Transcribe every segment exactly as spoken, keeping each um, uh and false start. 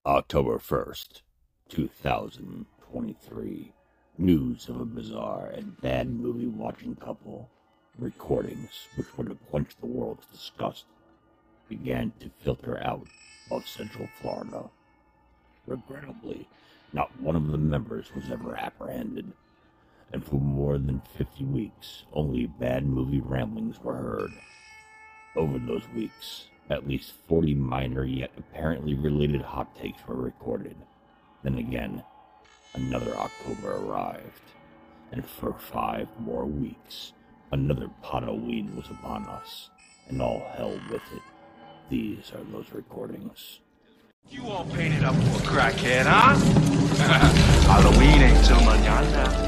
October first, two thousand twenty-three. News of a bizarre and bad movie watching couple. Recordings which would have quenched the world's disgust began to filter out of Central Florida. Regrettably, not one of the members was ever apprehended, and for more than fifty weeks, only bad movie ramblings were heard. Over those weeks, at least forty minor yet apparently related hot takes were recorded. Then again, another October arrived, and for five more weeks, another Halloween was upon us, and all hell with it. These are those recordings. You all painted up for a crackhead, huh? Halloween ain't till mañana.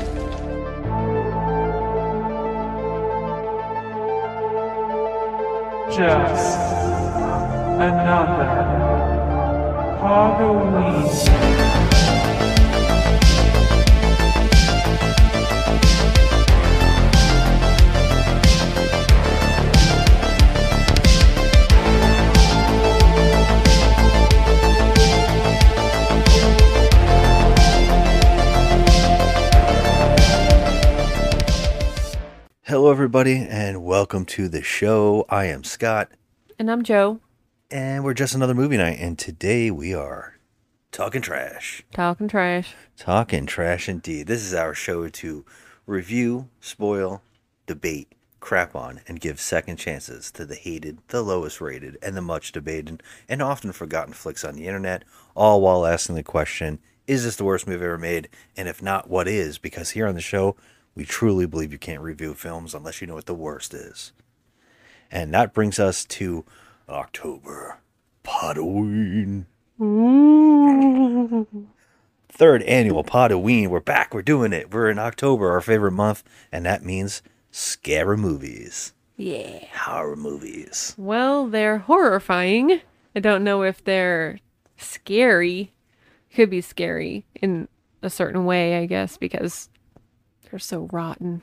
Just another Halloween. Hello, everybody, and welcome to the show. I am Scott. And I'm Joe. And we're just another movie night, and today we are talking trash. Talking trash. Talking trash indeed. This is our show to review, spoil, debate, crap on, and give second chances to the hated, the lowest rated, and the much debated, and often forgotten flicks on the internet, all while asking the question, is this the worst movie ever made? And if not, what is? Because here on the show, we truly believe you can't review films unless you know what the worst is. And that brings us to October. Podoween. Third annual Podoween. We're back. We're doing it. We're in October, our favorite month. And that means scary movies. Yeah. Horror movies. Well, they're horrifying. I don't know if they're scary. Could be scary in a certain way, I guess, because they're so rotten.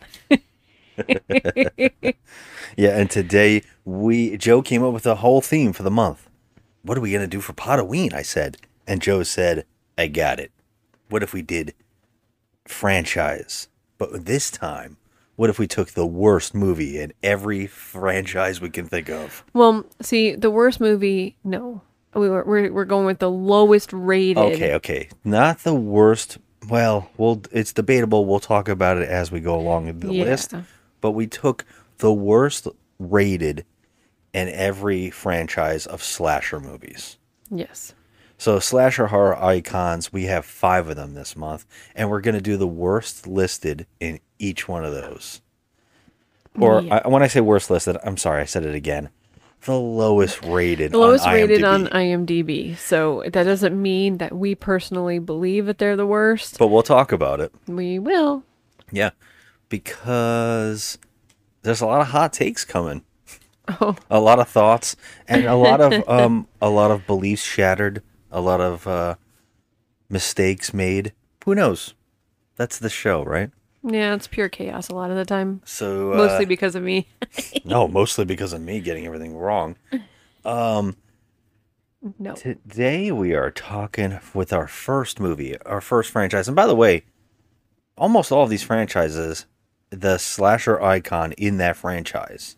Yeah, and today we Joe came up with a whole theme for the month. What are we gonna do for Podoween? I said, and Joe said, "I got it. What if we did franchise? But this time, what if we took the worst movie in every franchise we can think of?" Well, see, the worst movie, no. We were, we're, we're going with the lowest rated. Okay, okay, not the worst. Well, we'll it's debatable. We'll talk about it as we go along in the Yeah. list. But we took the worst rated in every franchise of slasher movies. Yes. So slasher horror icons, we have five of them this month, and we're going to do the worst listed in each one of those. Or Yeah. I, when I say worst listed, I'm sorry, I said it again. The lowest rated The lowest on rated IMDb. on IMDb. So that doesn't mean that we personally believe that they're the worst. But we'll talk about it. We will. Yeah, because there's a lot of hot takes coming. Oh. A lot of thoughts and a lot of um a lot of beliefs shattered, a lot of uh mistakes made. Who knows? That's the show, right? Yeah, it's pure chaos a lot of the time. So uh, Mostly because of me. no, mostly because of me getting everything wrong. No. Today we are talking with our first movie, our first franchise. And by the way, almost all of these franchises, the slasher icon in that franchise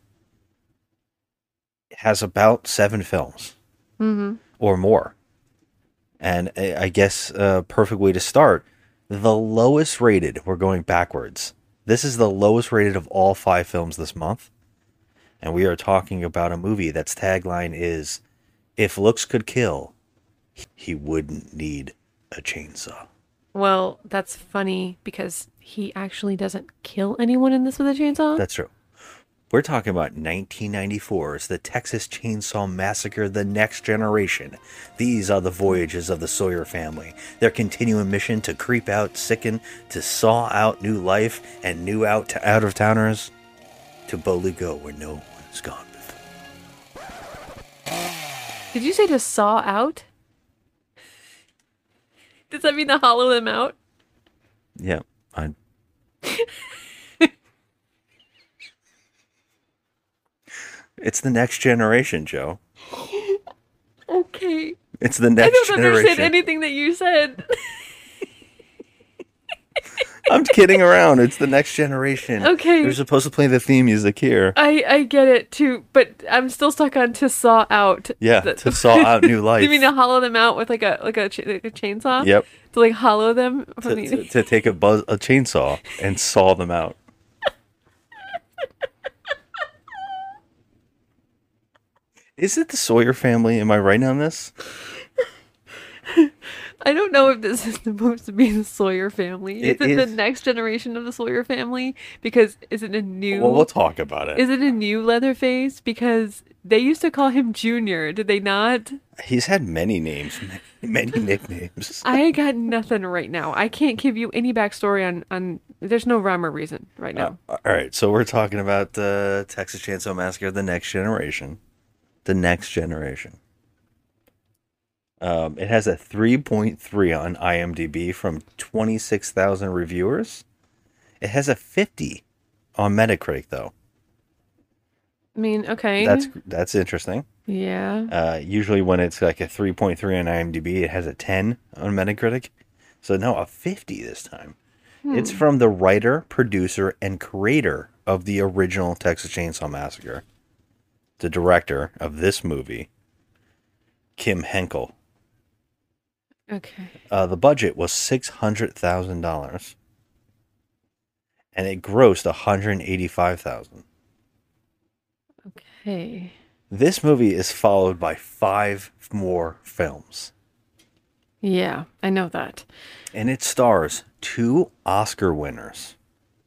has about seven films Mm-hmm. or more. And I I guess a perfect way to start, the lowest rated, we're going backwards. This is the lowest rated of all five films this month. And we are talking about a movie that's tagline is, "If looks could kill, he wouldn't need a chainsaw." Well, that's funny because he actually doesn't kill anyone in this with a chainsaw. That's true. We're talking about nineteen ninety-four's The Texas Chainsaw Massacre: The Next Generation. These are the voyages of the Sawyer family. Their continuing mission to creep out, sicken, to saw out new life and new out to out-of-towners to boldly go where no one's gone before. Did you say to saw out? Does that mean to hollow them out? Yeah, I... It's the next generation, Joe. Okay. It's the I next don't understand generation. anything that you said. I'm kidding around. It's the next generation. Okay. They're supposed to play the theme music here. I, I get it too, but I'm still stuck on to saw out. Yeah, the- to saw out new life. You mean to hollow them out with like a like a, ch- like a chainsaw? Yep. To like hollow them from To, the to, to take a buzz, a chainsaw and saw them out. Is it the Sawyer family? Am I right on this? I don't know if this is supposed to be the Sawyer family. It is it is. the next generation of the Sawyer family? Because is it a new? Well, we'll talk about it. Is it a new Leatherface? Because they used to call him Junior. Did they not? He's had many names, many, many nicknames. I got nothing right now. I can't give you any backstory on on. There's no rhyme or reason right now. Uh, all right, so we're talking about the Texas Chainsaw Massacre: The Next Generation. The Next Generation. Um, it has a three point three on IMDb from twenty-six thousand reviewers. It has a fifty on Metacritic, though. I mean, okay. That's that's interesting. yeah. Uh, usually when it's like a three point three on IMDb, it has a ten on Metacritic. So no, a fifty this time. It's from the writer, producer, and creator of the original Texas Chainsaw Massacre. The director of this movie, Kim Henkel. Okay. Uh, the budget was six hundred thousand dollars. And it grossed one hundred eighty-five thousand dollars. Okay. This movie is followed by five more films. Yeah, I know that. And it stars two Oscar winners.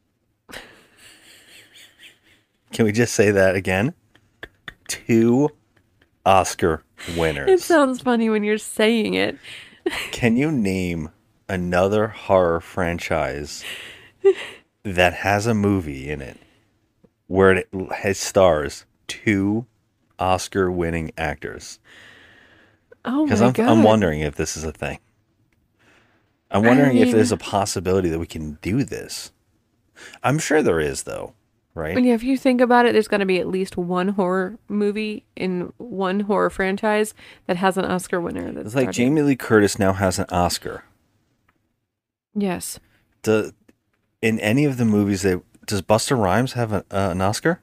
Can we just say that again? Two Oscar winners. It sounds funny when you're saying it. Can you name another horror franchise that has a movie in it where it has stars two Oscar-winning actors? Oh my Because I'm, god. I'm wondering if this is a thing. I'm wondering I if there's mean- a possibility that we can do this. I'm sure there is, though, right? And yeah, if you think about it, there's going to be at least one horror movie in one horror franchise that has an Oscar winner. That's It's like started. Jamie Lee Curtis now has an Oscar. Yes. The in any of the movies that does Busta Rhymes have a, uh, an Oscar?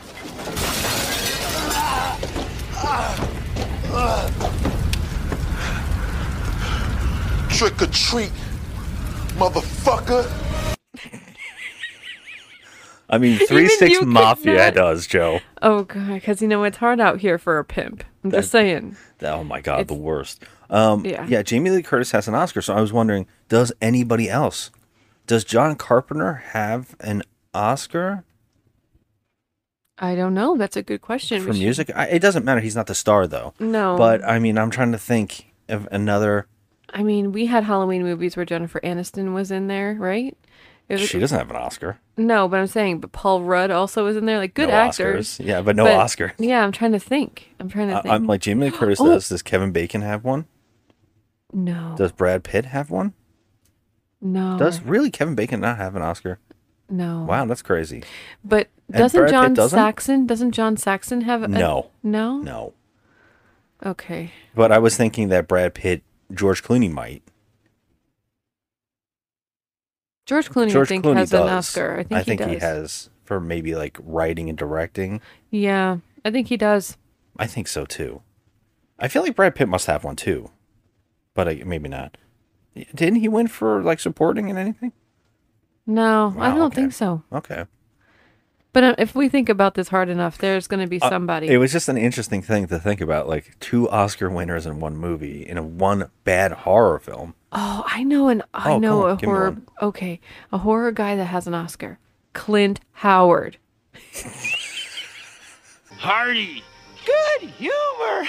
Trick or treat, motherfucker. I mean, Three Even Six you could Mafia not- does, Joe. Oh god, because you know it's hard out here for a pimp. I'm just saying. Oh my god, It's- the worst. Um, Yeah. yeah, Jamie Lee Curtis has an Oscar, so I was wondering, does anybody else? Does John Carpenter have an Oscar I don't know. That's a good question. for We should- music? I, it doesn't matter. He's not the star, though. No. But I mean, I'm trying to think of another. I mean, we had Halloween movies where Jennifer Aniston was in there, right? It was, She doesn't have an Oscar. no, but I'm saying, but Paul Rudd also was in there. Like good No actors. Oscars. Yeah, but no But- Oscar. Yeah, I'm trying to think. I'm trying to I, think. I'm like Jamie Lee Curtis Oh. does. Does Kevin Bacon have one? no. Does Brad Pitt have one? no. Does really Kevin Bacon not have an Oscar? no. Wow, that's crazy. But And doesn't Brad Pitt John doesn't? Saxon? Doesn't John Saxon have a No. No. No. Okay. But I was thinking that Brad Pitt, George Clooney might. George Clooney, George I think, Clooney has does. an Oscar. I think, I think he, he, does. has for maybe like writing and directing. Yeah, I think he does. I think so too. I feel like Brad Pitt must have one too, but I, maybe not. Didn't he win for like supporting in anything? No, I Wow, don't okay. think so. Okay. But uh, if we think about this hard enough, there's going to be Uh, somebody. It was just an interesting thing to think about, like two Oscar winners in one movie in a one bad horror film. oh, I know an I Oh, know come on, a give me horror. one. Okay, a horror guy that has an Oscar. Clint Howard. Hardy. Good humor.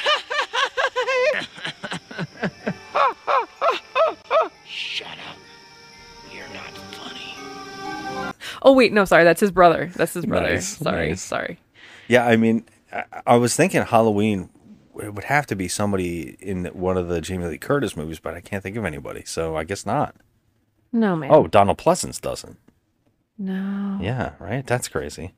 Shut up. You're not funny. Oh wait, no, sorry, that's his brother. That's his brother. Nice, sorry, nice. sorry. Yeah, I mean, I, I was thinking Halloween it would have to be somebody in one of the Jamie Lee Curtis movies, but I can't think of anybody, so I guess not. No man. Oh, Donald Pleasance doesn't. no. Yeah, right? That's crazy.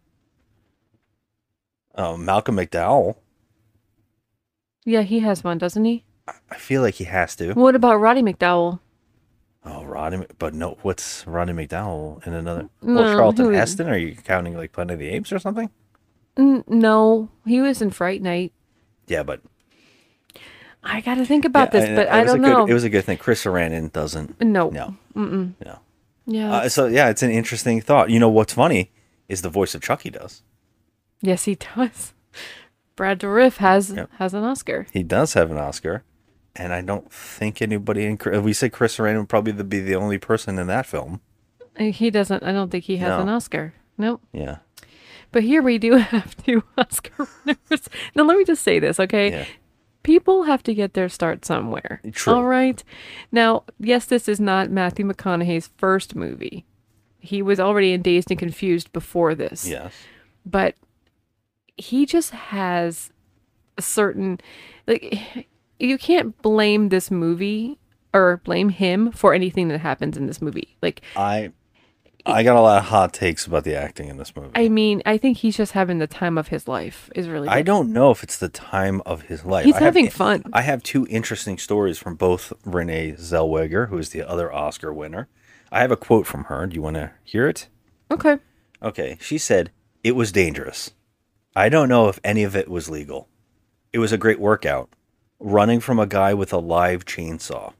Oh, Malcolm McDowell. Yeah, he has one, doesn't he? I feel like he has to. What about Roddy McDowell? Oh, Roddy, Mc- but no, what's Roddy McDowell in another? No, well, Charlton who is- Heston? Are you counting like Planet of the Apes or something? N- no, he was in Fright Night. Yeah, but I got to think about yeah, this, I- but it I was a don't good- know. It was a good thing. Chris Sarandon doesn't. No. No. Mm-mm. No. Yeah. Uh, so yeah, it's an interesting thought. You know what's funny is the voice of Chucky does. Yes, he does. Brad Dourif has Yep. has an Oscar. He does have an Oscar, and I don't think anybody in. We say Chris Sarandon would probably be the only person in that film. Uh, He doesn't. I don't think he has No. an Oscar. Nope. Yeah. But here we do have two Oscar winners. Now let me just say this, okay? Yeah. People have to get their start somewhere. True. All right. Now, yes, this is not Matthew McConaughey's first movie. He was already in Dazed and Confused before this. Yes. But he just has a certain, like, you can't blame this movie or blame him for anything that happens in this movie. Like, I I got a lot of hot takes about the acting in this movie. I mean, I think he's just having the time of his life. Is really. I what- don't know if it's the time of his life. He's I have- having fun. I have two interesting stories from both Renee Zellweger, who is the other Oscar winner. I have a quote from her. Do you want to hear it? Okay. Okay. She said, "It was dangerous. I don't know if any of it was legal. It was a great workout. Running from a guy with a live chainsaw.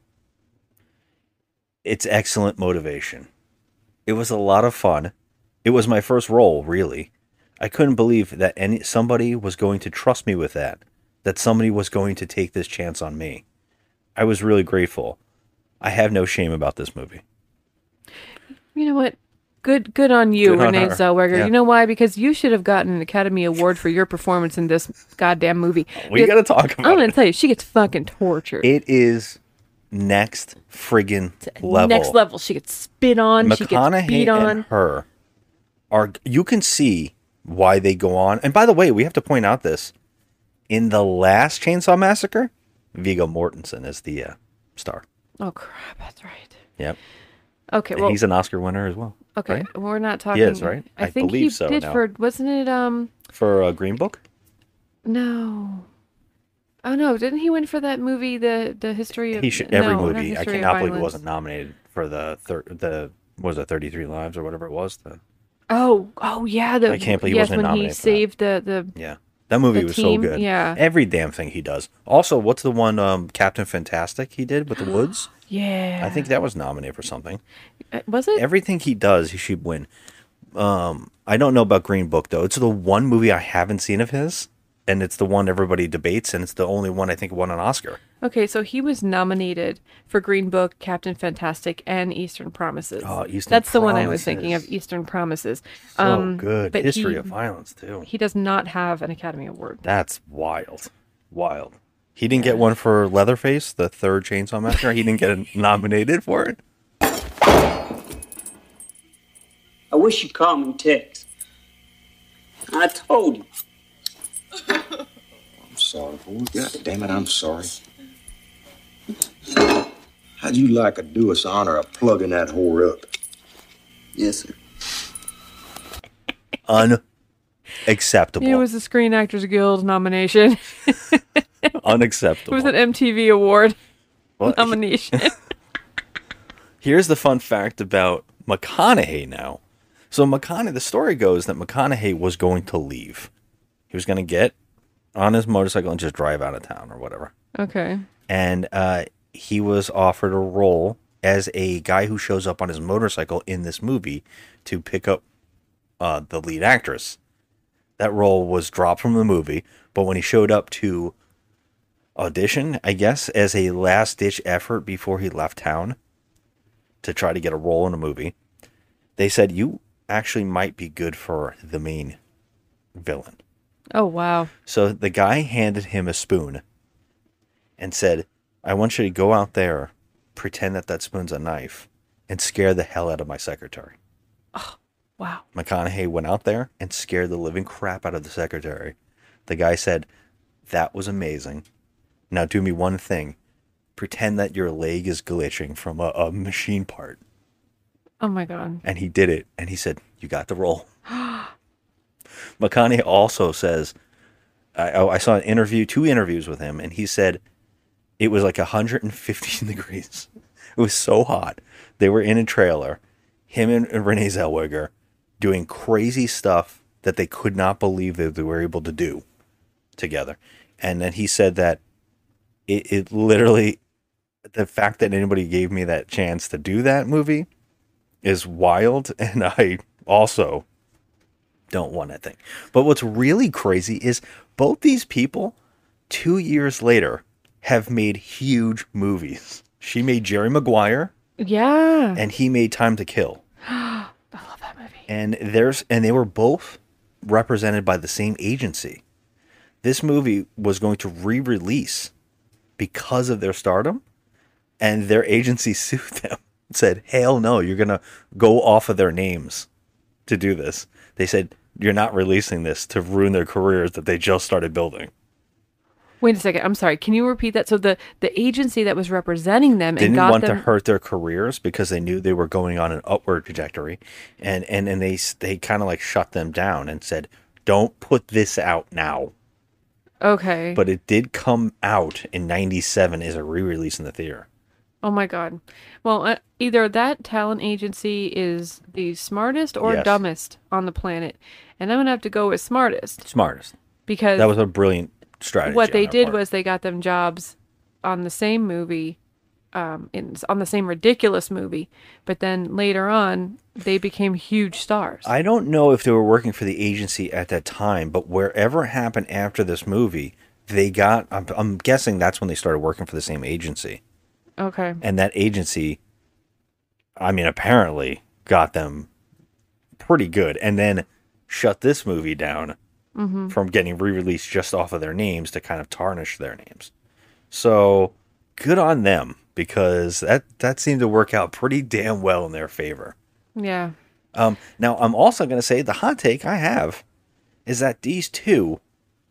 It's excellent motivation. It was a lot of fun. It was my first role, really. I couldn't believe that any somebody was going to trust me with that, that somebody was going to take this chance on me. I was really grateful. I have no shame about this movie." You know what? Good good on you, Good on Renee her. Zellweger. Yeah. You know why? Because you should have gotten an Academy Award for your performance in this goddamn movie. We Because- got to talk I'm about going it. to tell you, she gets fucking tortured. It is next friggin' level. Next level. She gets spit on. She gets beat McConaughey on. and her are, you can see why they go on. And by the way, we have to point out this. In the last Chainsaw Massacre, Viggo Mortensen is the uh, star. Oh, crap. That's right. Yep. Okay, And well, he's an Oscar winner as well. okay. right? We're not talking. is, right? I, I think he believe so did now. for, wasn't it, um, For uh, Green Book? no. Oh, no. Didn't he win for that movie, the the history of... He should, every no, not movie. I History of cannot believe it Violence. wasn't nominated for the, thir- the what was it, thirty-three Lives or whatever it was. The, Oh, oh, yeah. The, I can't believe he yes, wasn't when he nominated for that. saved the, the... yeah. That movie The was team, so good. yeah. Every damn thing he does. Also, what's the one um, Captain Fantastic he did with the Woods? Yeah. I think that was nominated for something. Uh, Was it? Everything he does, he should win. Um, I don't know about Green Book though. It's the one movie I haven't seen of his, and it's the one everybody debates, and it's the only one I think won an Oscar. Okay, so he was nominated for Green Book, Captain Fantastic, and Eastern Promises. Oh, Eastern That's the one I was thinking of, Promises. Eastern Promises. So Um, good. but History he, of Violence too. He does not have an Academy Award. That's wild. Wild. He didn't get one for Leatherface, the third Chainsaw Massacre. He didn't get nominated for it. I wish you'd call me and text. I told you. I'm sorry, boy. God damn it, I'm sorry. How'd you like a do us honor of plugging that whore up? Yes, sir. Unacceptable. It was a Screen Actors Guild nomination. It Unacceptable. was an M T V Award Well, nomination. Here's the fun fact about McConaughey now. So McConaughey, the story goes that McConaughey was going to leave. He was going to get on his motorcycle and just drive out of town or whatever. Okay. And uh, he was offered a role as a guy who shows up on his motorcycle in this movie to pick up uh, the lead actress. That role was dropped from the movie, but when he showed up to audition, I guess, as a last-ditch effort before he left town to try to get a role in a movie, they said, you actually might be good for the main villain. Oh, wow. So the guy handed him a spoon and said, I want you to go out there, pretend that that spoon's a knife, and scare the hell out of my secretary. Wow. McConaughey went out there and scared the living crap out of the secretary. The guy said, that was amazing. Now do me one thing. Pretend that your leg is glitching from a, a machine part. Oh, my God. And he did it. And he said, you got the role. McConaughey also says, I, I saw an interview, two interviews with him, and he said, It was like one hundred fifteen degrees. It was so hot. They were in a trailer, him and Renee Zellweger, doing crazy stuff that they could not believe that they were able to do together. And then he said that it, it literally, the fact that anybody gave me that chance to do that movie is wild. And I also don't want that thing. But what's really crazy is both these people, two years later, have made huge movies. She made Jerry Maguire. Yeah. And he made Time to Kill. I love that movie. And there's and they were both represented by the same agency. This movie was going to re-release because of their stardom, and their agency sued them. Said, hell no, you're going to go off of their names to do this. They said, you're not releasing this to ruin their careers that they just started building. Wait a second. I'm sorry. Can you repeat that? So the, the agency that was representing them and Didn't got want them... to hurt their careers because they knew they were going on an upward trajectory. And, and, and they, they kind of like shut them down and said, don't put this out now. Okay. But it did come out in ninety-seven as a re-release in the theater. Oh my God. Well, uh, either that talent agency is the smartest or Yes. dumbest on the planet. And I'm going to have to go with smartest. Smartest. Because That was a brilliant strategy. what they on their did part. was they got them jobs on the same movie, um, in, on the same ridiculous movie. But then later on, they became huge stars. I don't know if they were working for the agency at that time, but wherever it happened after this movie, they got, I'm, I'm guessing that's when they started working for the same agency. Okay. And that agency, I mean, apparently got them pretty good and then shut this movie down Mm-hmm. from getting re-released just off of their names to kind of tarnish their names. So good on them because that, that seemed to work out pretty damn well in their favor. Yeah. Um, now, I'm also going to say the hot take I have is that these two,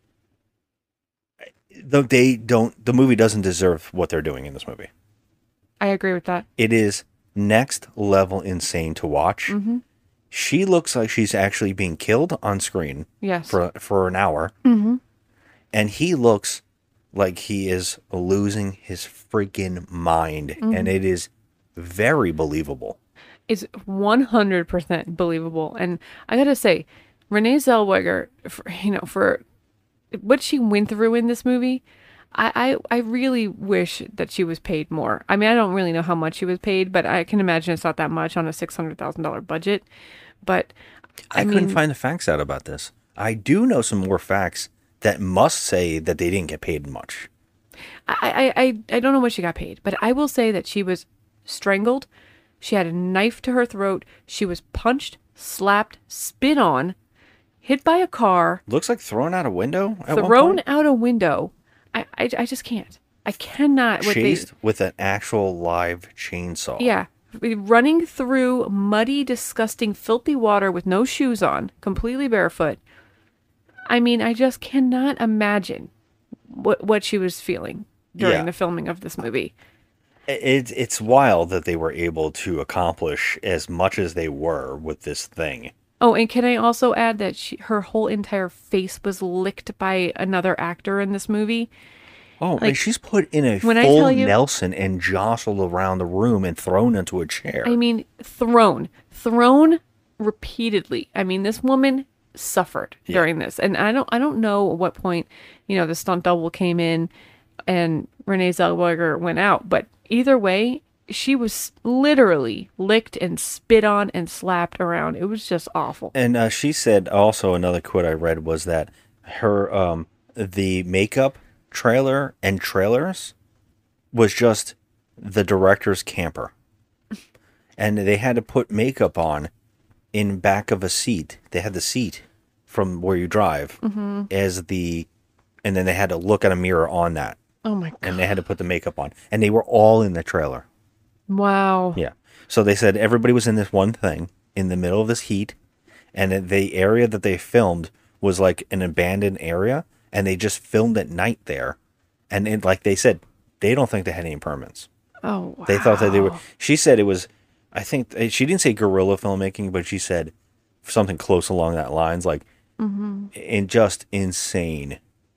though they don't, the movie doesn't deserve what they're doing in this movie. I agree with that. It is next level insane to watch. Mm-hmm. She looks like she's actually being killed on screen Yes. for for an hour, Mm-hmm. and he looks like he is losing his freaking mind, Mm-hmm. and it is very believable. It's one hundred percent believable. And I got to say, Renee Zellweger, for, you know, for what she went through in this movie, I, I, I really wish that she was paid more. I mean, I don't really know how much she was paid, but I can imagine it's not that much on a six hundred thousand dollars budget. But I, I, mean, couldn't find the facts out about this. I do know some more facts that must say that they didn't get paid much. I, I, I, I don't know what she got paid, but I will say that she was strangled. She had a knife to her throat. She was punched, slapped, spit on, hit by a car, Looks like thrown out a window at one thrown point. out a window. I, I, I just can't. I cannot. What they, Chased with an actual live chainsaw. yeah. Running through muddy, disgusting, filthy water with no shoes on, completely barefoot. I mean, I just cannot imagine what what she was feeling during Yeah. the filming of this movie. It, it's wild that they were able to accomplish as much as they were with this thing. Oh, and can I also add that she, her whole entire face was licked by another actor in this movie? Oh, Like, and she's put in a when I full tell you- Nelson and jostled around the room and thrown into a chair. I mean, thrown, thrown repeatedly. I mean, this woman suffered Yeah. during this, and I don't, I don't know at what point, you know, the stunt double came in, and Renee Zellweger went out. But either way, she was literally licked and spit on and slapped around. It was just awful. And uh, she said also another quote I read was that her um the makeup trailer and trailers was just the director's camper, and they had to put makeup on in back of a seat. They had the seat from where you drive Mm-hmm. as the, and then they had to look at a mirror on that, Oh my god! and they had to put the makeup on, and they were all in the trailer. Wow. Yeah. So they said everybody was in this one thing in the middle of this heat, and that the area that they filmed was like an abandoned area, and they just filmed at night there. And it, like they said, they don't think they had any permits. Oh wow. They thought that they were. She said it was. I think she didn't say guerrilla filmmaking, but she said something close along that lines, like, Mm-hmm. and just insane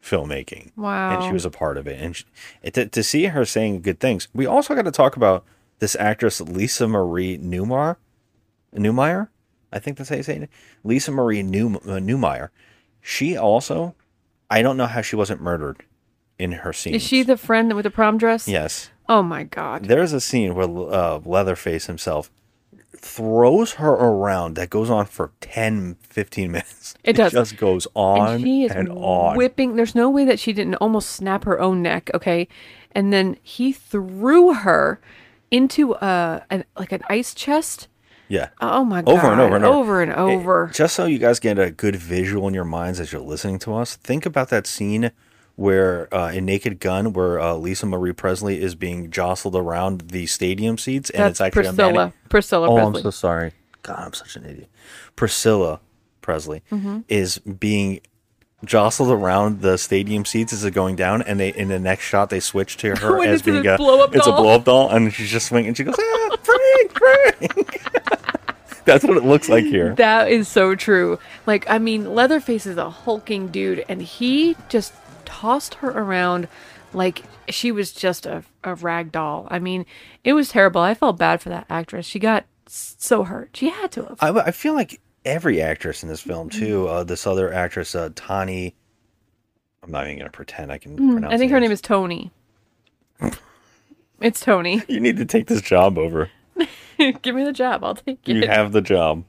filmmaking. Wow. And she was a part of it. And she, it, to, to see her saying good things, we also got to talk about this actress, Lisa Marie Newmar. Newmeyer? I think that's how you say it. Lisa Marie New, uh, Newmeyer. She also, I don't know how she wasn't murdered in her scenes. Is she the friend with the prom dress? Yes. Oh my God. There's a scene where uh, Leatherface himself throws her around that goes on for ten, fifteen minutes. It does. It just goes on and she is and on. whipping. There's no way that she didn't almost snap her own neck. Okay. And then he threw her into a, an, like an ice chest. Yeah. Oh my God. Over and over and over. Over and over. It, just so you guys get a good visual in your minds as you're listening to us, think about that scene where uh, in Naked Gun, where uh, Lisa Marie Presley is being jostled around the stadium seats, and That's it's actually Priscilla. a man. Priscilla Oh, Presley. I'm so sorry. God, I'm such an idiot. Priscilla Presley Mm-hmm. is being jostled around the stadium seats as it's going down, and they in the next shot they switch to her When as it's a being a blow-up it's a doll. blow up doll, and she's just swinging. She goes, ah, Frank, Frank. That's what it looks like here. That is so true. Like, I mean, Leatherface is a hulking dude, and he just tossed her around like she was just a, a rag doll. I mean, it was terrible. I felt bad for that actress. She got s- so hurt. She had to have. I, I feel like every actress in this film too. Uh, this other actress, uh, Tani. I'm not even gonna pretend I can Mm, pronounce. I think her names. name is Tony. It's Tony. You need to take this job over. Give me the job. I'll take it. You have the job.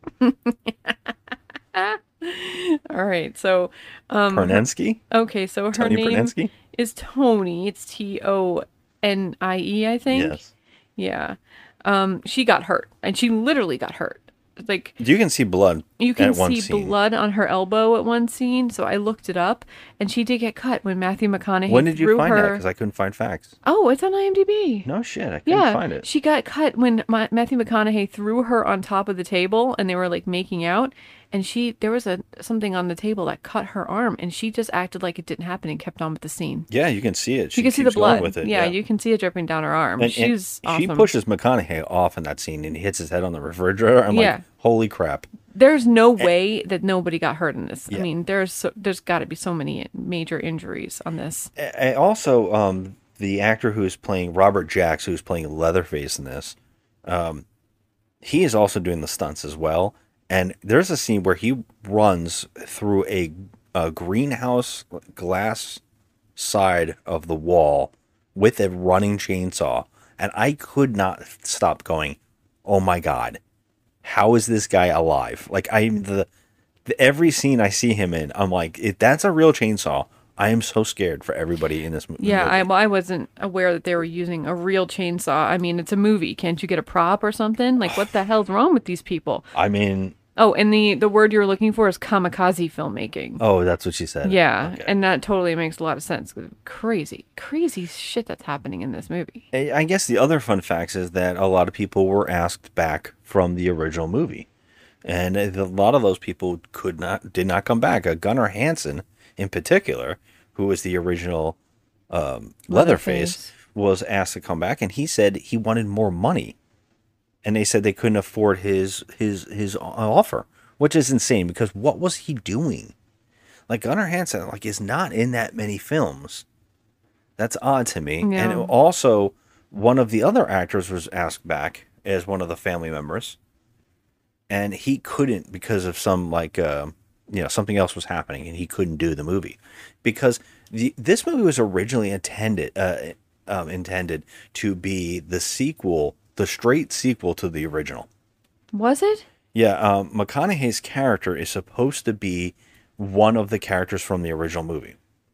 All right. So, um, Pernensky? okay. So her Tony name Pernensky? is Tony. It's T O N I E, I think. Yes. Yeah. Um, she got hurt, and she literally got hurt. Like, You can see blood. you can at one see scene. blood on her elbow at one scene. So I looked it up, and she did get cut when Matthew McConaughey When did you threw find her. that? Because I couldn't find facts. Oh, it's on IMDb. No shit, I couldn't Yeah, find it. she got cut when Ma- Matthew McConaughey threw her on top of the table, and they were like making out. And she, there was a something on the table that cut her arm, and she just acted like it didn't happen and kept on with the scene. Yeah, you can see it. She you can see the keeps going blood. with it. yeah, you can see it dripping down her arm. And, and She's awesome. She pushes McConaughey off in that scene, and he hits his head on the refrigerator. I'm Yeah. like, holy crap. There's no way that nobody got hurt in this. Yeah. I mean, there's so, there's got to be so many major injuries on this. And also, um, the actor who is playing Robert Jacks, who's playing Leatherface in this, um, he is also doing the stunts as well. And there's a scene where he runs through a, a greenhouse glass side of the wall with a running chainsaw. And I could not stop going, oh my God, how is this guy alive? Like, I'm the, the every scene I see him in, I'm like, if that's a real chainsaw, I am so scared for everybody in this movie. Yeah, I, well, I wasn't aware that they were using a real chainsaw. I mean, it's a movie. Can't you get a prop or something? Like, what the hell's wrong with these people? I mean, Oh, and the, the word you were looking for is kamikaze filmmaking. oh, that's what she said. Yeah, Okay. and that totally makes a lot of sense. Crazy, crazy shit that's happening in this movie. I I guess the other fun facts is that a lot of people were asked back from the original movie, and a lot of those people could not, did not come back. Uh, Gunnar Hansen, in particular, who was the original um, Leatherface, Leatherface. was asked to come back, and he said he wanted more money, and they said they couldn't afford his his his offer, which is insane because what was he doing? Like Gunnar Hansen, like is not in that many films. That's odd to me. Yeah. And also, one of the other actors was asked back as one of the family members, and he couldn't because of some like uh, you know something else was happening, and he couldn't do the movie because the this movie was originally intended uh, um, intended to be the sequel, the straight sequel to the original. Was it? Yeah, um, McConaughey's character is supposed to be one of the characters from the original movie.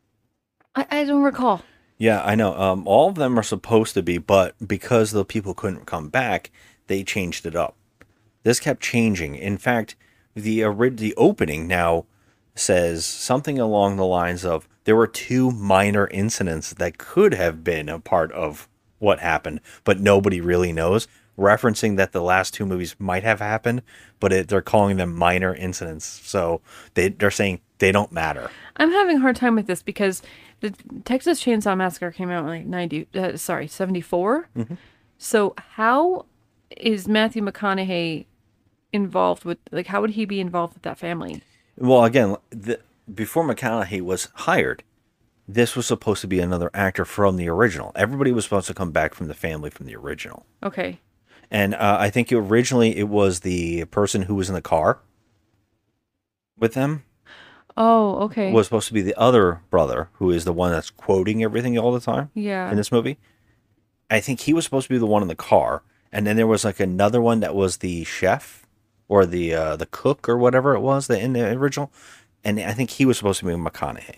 I, I don't recall. Yeah, I know. Um, all of them are supposed to be, but because the people couldn't come back, they changed it up. This kept changing. In fact, the ori- the opening now says something along the lines of there were two minor incidents that could have been a part of what happened, but nobody really knows, referencing that the last two movies might have happened, but it, they're calling them minor incidents. So they, they're saying they don't matter. I'm having a hard time with this because the Texas Chainsaw Massacre came out in like ninety, uh, sorry, seventy-four. Mm-hmm. So how is Matthew McConaughey involved with, like, how would he be involved with that family? Well, again, the, before McConaughey was hired, this was supposed to be another actor from the original. Everybody was supposed to come back from the family from the original. Okay. And uh, I think originally it was the person who was in the car with them. Oh, okay. Was supposed to be the other brother, who is the one that's quoting everything all the time. Yeah. In this movie. I think he was supposed to be the one in the car. And then there was like another one that was the chef or the uh, the cook or whatever it was that in the original. And I think he was supposed to be McConaughey.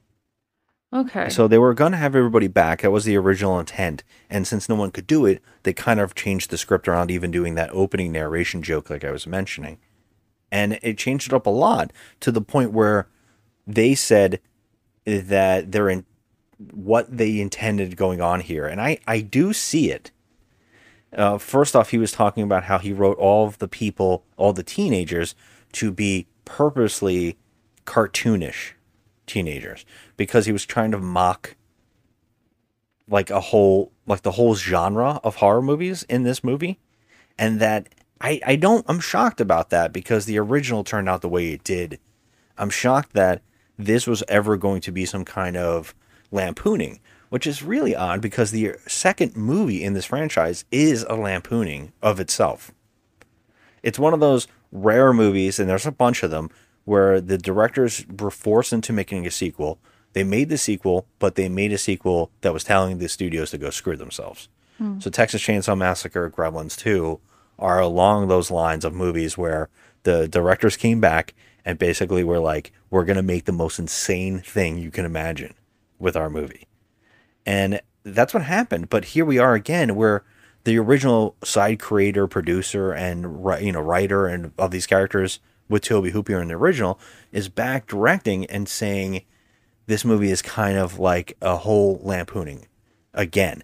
Okay. So they were going to have everybody back. That was the original intent. And since no one could do it, they kind of changed the script around, even doing that opening narration joke like I was mentioning. And it changed it up a lot to the point where they said that they're in what they intended going on here. And I, I do see it. Uh, first off, he was talking about how he wrote all of the people, all the teenagers, to be purposely cartoonish teenagers because he was trying to mock like a whole, like the whole genre of horror movies in this movie. And that I, I don't, I'm shocked about that because the original turned out the way it did. I'm shocked that this was ever going to be some kind of lampooning, which is really odd because the second movie in this franchise is a lampooning of itself. It's one of those rare movies, and there's a bunch of them, where the directors were forced into making a sequel. They made the sequel, but they made a sequel that was telling the studios to go screw themselves. Hmm. So Texas Chainsaw Massacre, Gremlins two are along those lines of movies where the directors came back and basically were like, we're going to make the most insane thing you can imagine with our movie. And that's what happened. But here we are again, where the original side creator, producer, and you know writer and of these characters with Tobe Hooper in the original is back directing and saying this movie is kind of like a whole lampooning again.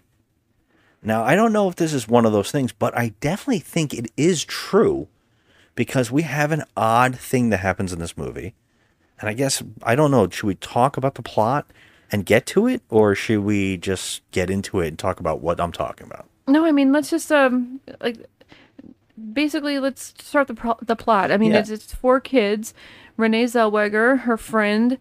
Now, I don't know if this is one of those things, but I definitely think it is true because we have an odd thing that happens in this movie. And I guess, I don't know, should we talk about the plot and get to it, or should we just get into it and talk about what I'm talking about? No, I mean, let's just, um, like, basically, let's start the pro- the plot. I mean, Yeah. it's, it's four kids, Renee Zellweger, her friend,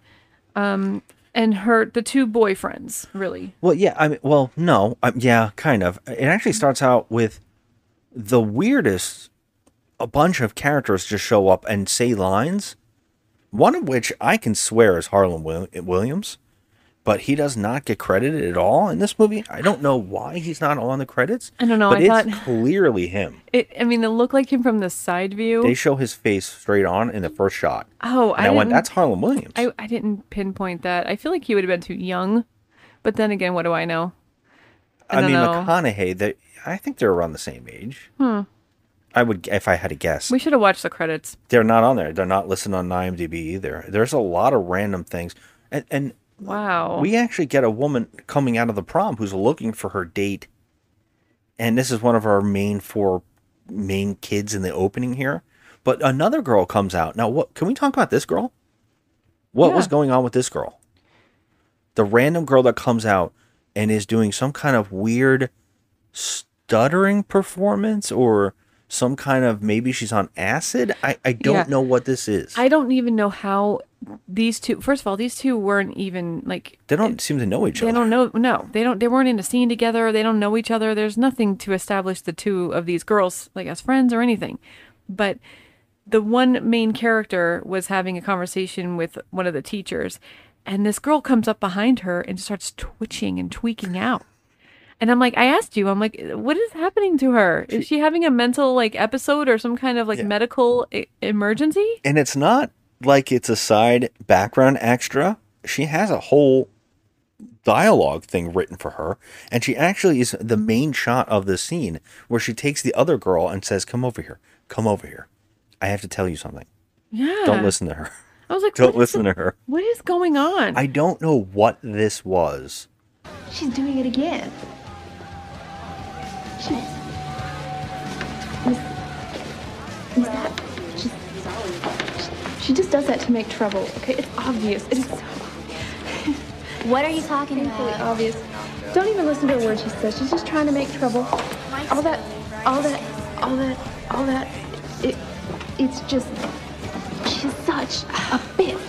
um, and her, the two boyfriends, really. Well, yeah, I mean, well, no, um, yeah, kind of. It actually starts out with the weirdest, a bunch of characters just show up and say lines, one of which I can swear is Harlan Will- Williams. But he does not get credited at all in this movie. I don't know why he's not on the credits. I don't know. But I it's thought clearly him. it. I mean, it looked like him from the side view. They show his face straight on in the first shot. Oh, and I, I, went, didn't- that's Harlan Williams. I I didn't pinpoint that. I feel like he would have been too young, but then again, what do I know? I, I don't mean, know. McConaughey. They, I think they're around the same age. Hmm. I would, if I had to guess. We should have watched the credits. They're not on there. They're not listed on IMDb either. There's a lot of random things, and and. Wow. We actually get a woman coming out of the prom who's looking for her date. And this is one of our main four main kids in the opening here. But another girl comes out. Now, what can we talk about this girl? What Yeah. was going on with this girl? The random girl that comes out and is doing some kind of weird stuttering performance or some kind of, maybe she's on acid. I, I don't Yeah. know what this is. I don't even know how these two. First of all, these two weren't even like. They don't seem to know each They other. don't know. No, they don't. They weren't in a scene together. They don't know each other. There's nothing to establish the two of these girls like as friends or anything. But the one main character was having a conversation with one of the teachers, and this girl comes up behind her and starts twitching and tweaking out. And I'm like, I asked you, I'm like, what is happening to her? Is she having a mental like episode or some kind of like Yeah. medical I- emergency? And it's not like it's a side background extra. She has a whole dialogue thing written for her. And she actually is the main shot of the scene where she takes the other girl and says, come over here. Come over here. I have to tell you something. Yeah. Don't listen to her. I was like, Don't what is listen the- to her. What is going on? I don't know what this was. She's doing it again. She, Miss, Miss that, she, she just does that to make trouble, okay? It's obvious. It is so obvious. What are you talking Painfully about? obvious. Don't even listen to a word she says. She's just trying to make trouble. All that, all that, all that, all that. It, it's just, she's such a bitch.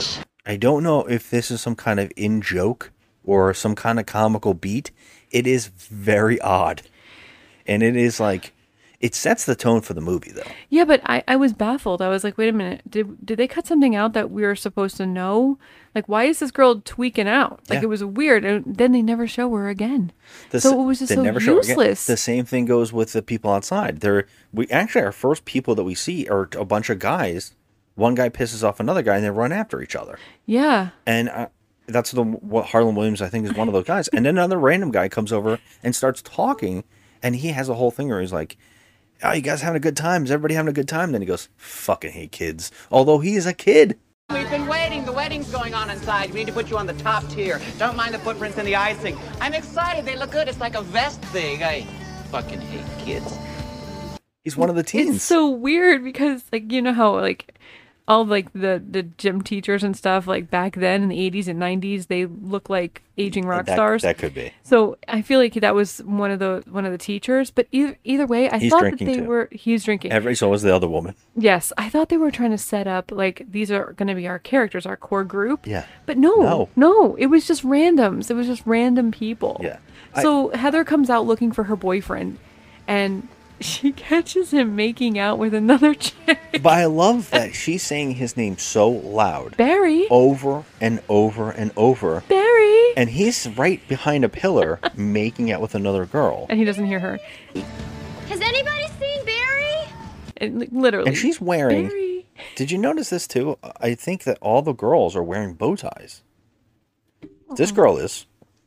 I don't know if this is some kind of in joke or some kind of comical beat. It is very odd. And it is like, it sets the tone for the movie, though. Yeah, but I, I was baffled. I was like, wait a minute. Did did they cut something out that we were supposed to know? Like, why is this girl tweaking out? Like, Yeah. it was weird. And then they never show her again. The so s- it was just they so never show it again. useless. The same thing goes with the people outside. They're, we actually, our first people that we see are a bunch of guys. One guy pisses off another guy, and they run after each other. Yeah. And uh, that's the what Harlan Williams, I think, is one of those guys. And then another random guy comes over and starts talking, and he has a whole thing where he's like, "Oh, you guys having a good time? Is everybody having a good time?" Then he goes, "Fucking hate kids." Although he is a kid. We've been waiting. The wedding's going on inside. We need to put you on the top tier. Don't mind the footprints in the icing. I'm excited. They look good. It's like a vest thing. I fucking hate kids. He's one of the teens. It's so weird because, like, you know how, like, all like the the gym teachers and stuff, like back then in the eighties and nineties, they look like aging rock that, stars. That could be. So I feel like that was one of the one of the teachers. But either either way, I He's thought that drinking they too. were. He's drinking. Every so was the other woman. Yes, I thought they were trying to set up like these are going to be our characters, our core group. Yeah. But no, No. no, it was just randoms. It was just random people. Yeah. So Heather comes out looking for her boyfriend, and she catches him making out with another chick. But I love that she's saying his name so loud. Barry. Over and over and over. Barry. And he's right behind a pillar making out with another girl. And he doesn't hear her. Has anybody seen Barry? And, like, literally. And she's wearing. Barry. Did you notice this too? I think that all the girls are wearing bow ties. This girl is.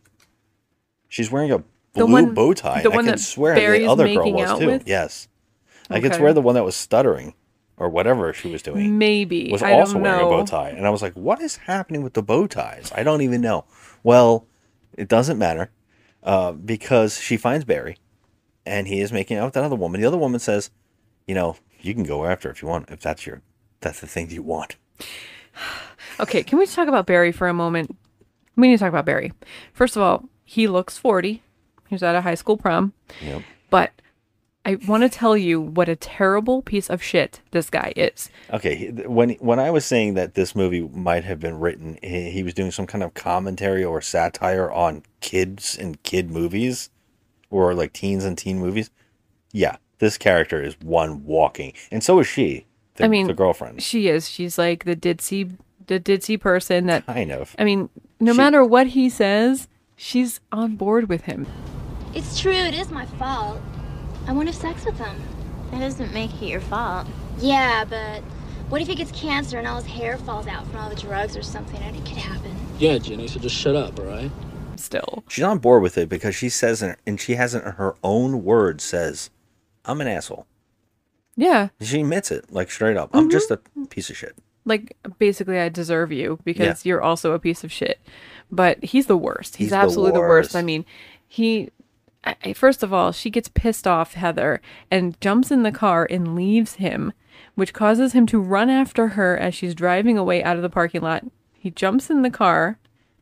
She's wearing a The blue one- bow tie. the I one can that swear Barry's the other girl making was out too. with? Yes. I can Okay. swear the one that was stuttering or whatever she was doing Maybe. was I also don't wearing a bow know. tie. And I was like, what is happening with the bow ties? I don't even know. Well, it doesn't matter uh, because she finds Barry and he is making out with another woman. The other woman says, you know, you can go after if you want, if that's your, that's the thing you want. Okay, can we just talk about Barry for a moment? We need to talk about Barry. First of all, he looks forty. He was at a high school prom. Yep. But I want to tell you what a terrible piece of shit this guy is. Okay, he- when when I was saying that this movie might have been written, he, he was doing some kind of commentary or satire on kids and kid movies, or like teens and teen movies. Yeah, this character is one walking, and so is she. The, I mean, the girlfriend. She is. She's like the ditzy, the ditzy person that. Kind of. I mean, no She- matter what he says, she's on board with him. It's true, it is my fault. I want to have sex with him. That doesn't make it your fault. Yeah, but what if he gets cancer and all his hair falls out from all the drugs or something? And it could happen. Yeah, Jenny, so just shut up, all right? Still. She's on board with it because she says, in, and she has it in her own words, says, "I'm an asshole." Yeah. She admits it, like straight up. I'm just a piece of shit. Like, basically, I deserve you because Yeah. you're also a piece of shit. But he's the worst. He's, He's the absolutely the worst. worst. I mean, he. I- I- First of all, she gets pissed off, Heather, and jumps in the car and leaves him, which causes him to run after her as she's driving away out of the parking lot. He jumps in the car,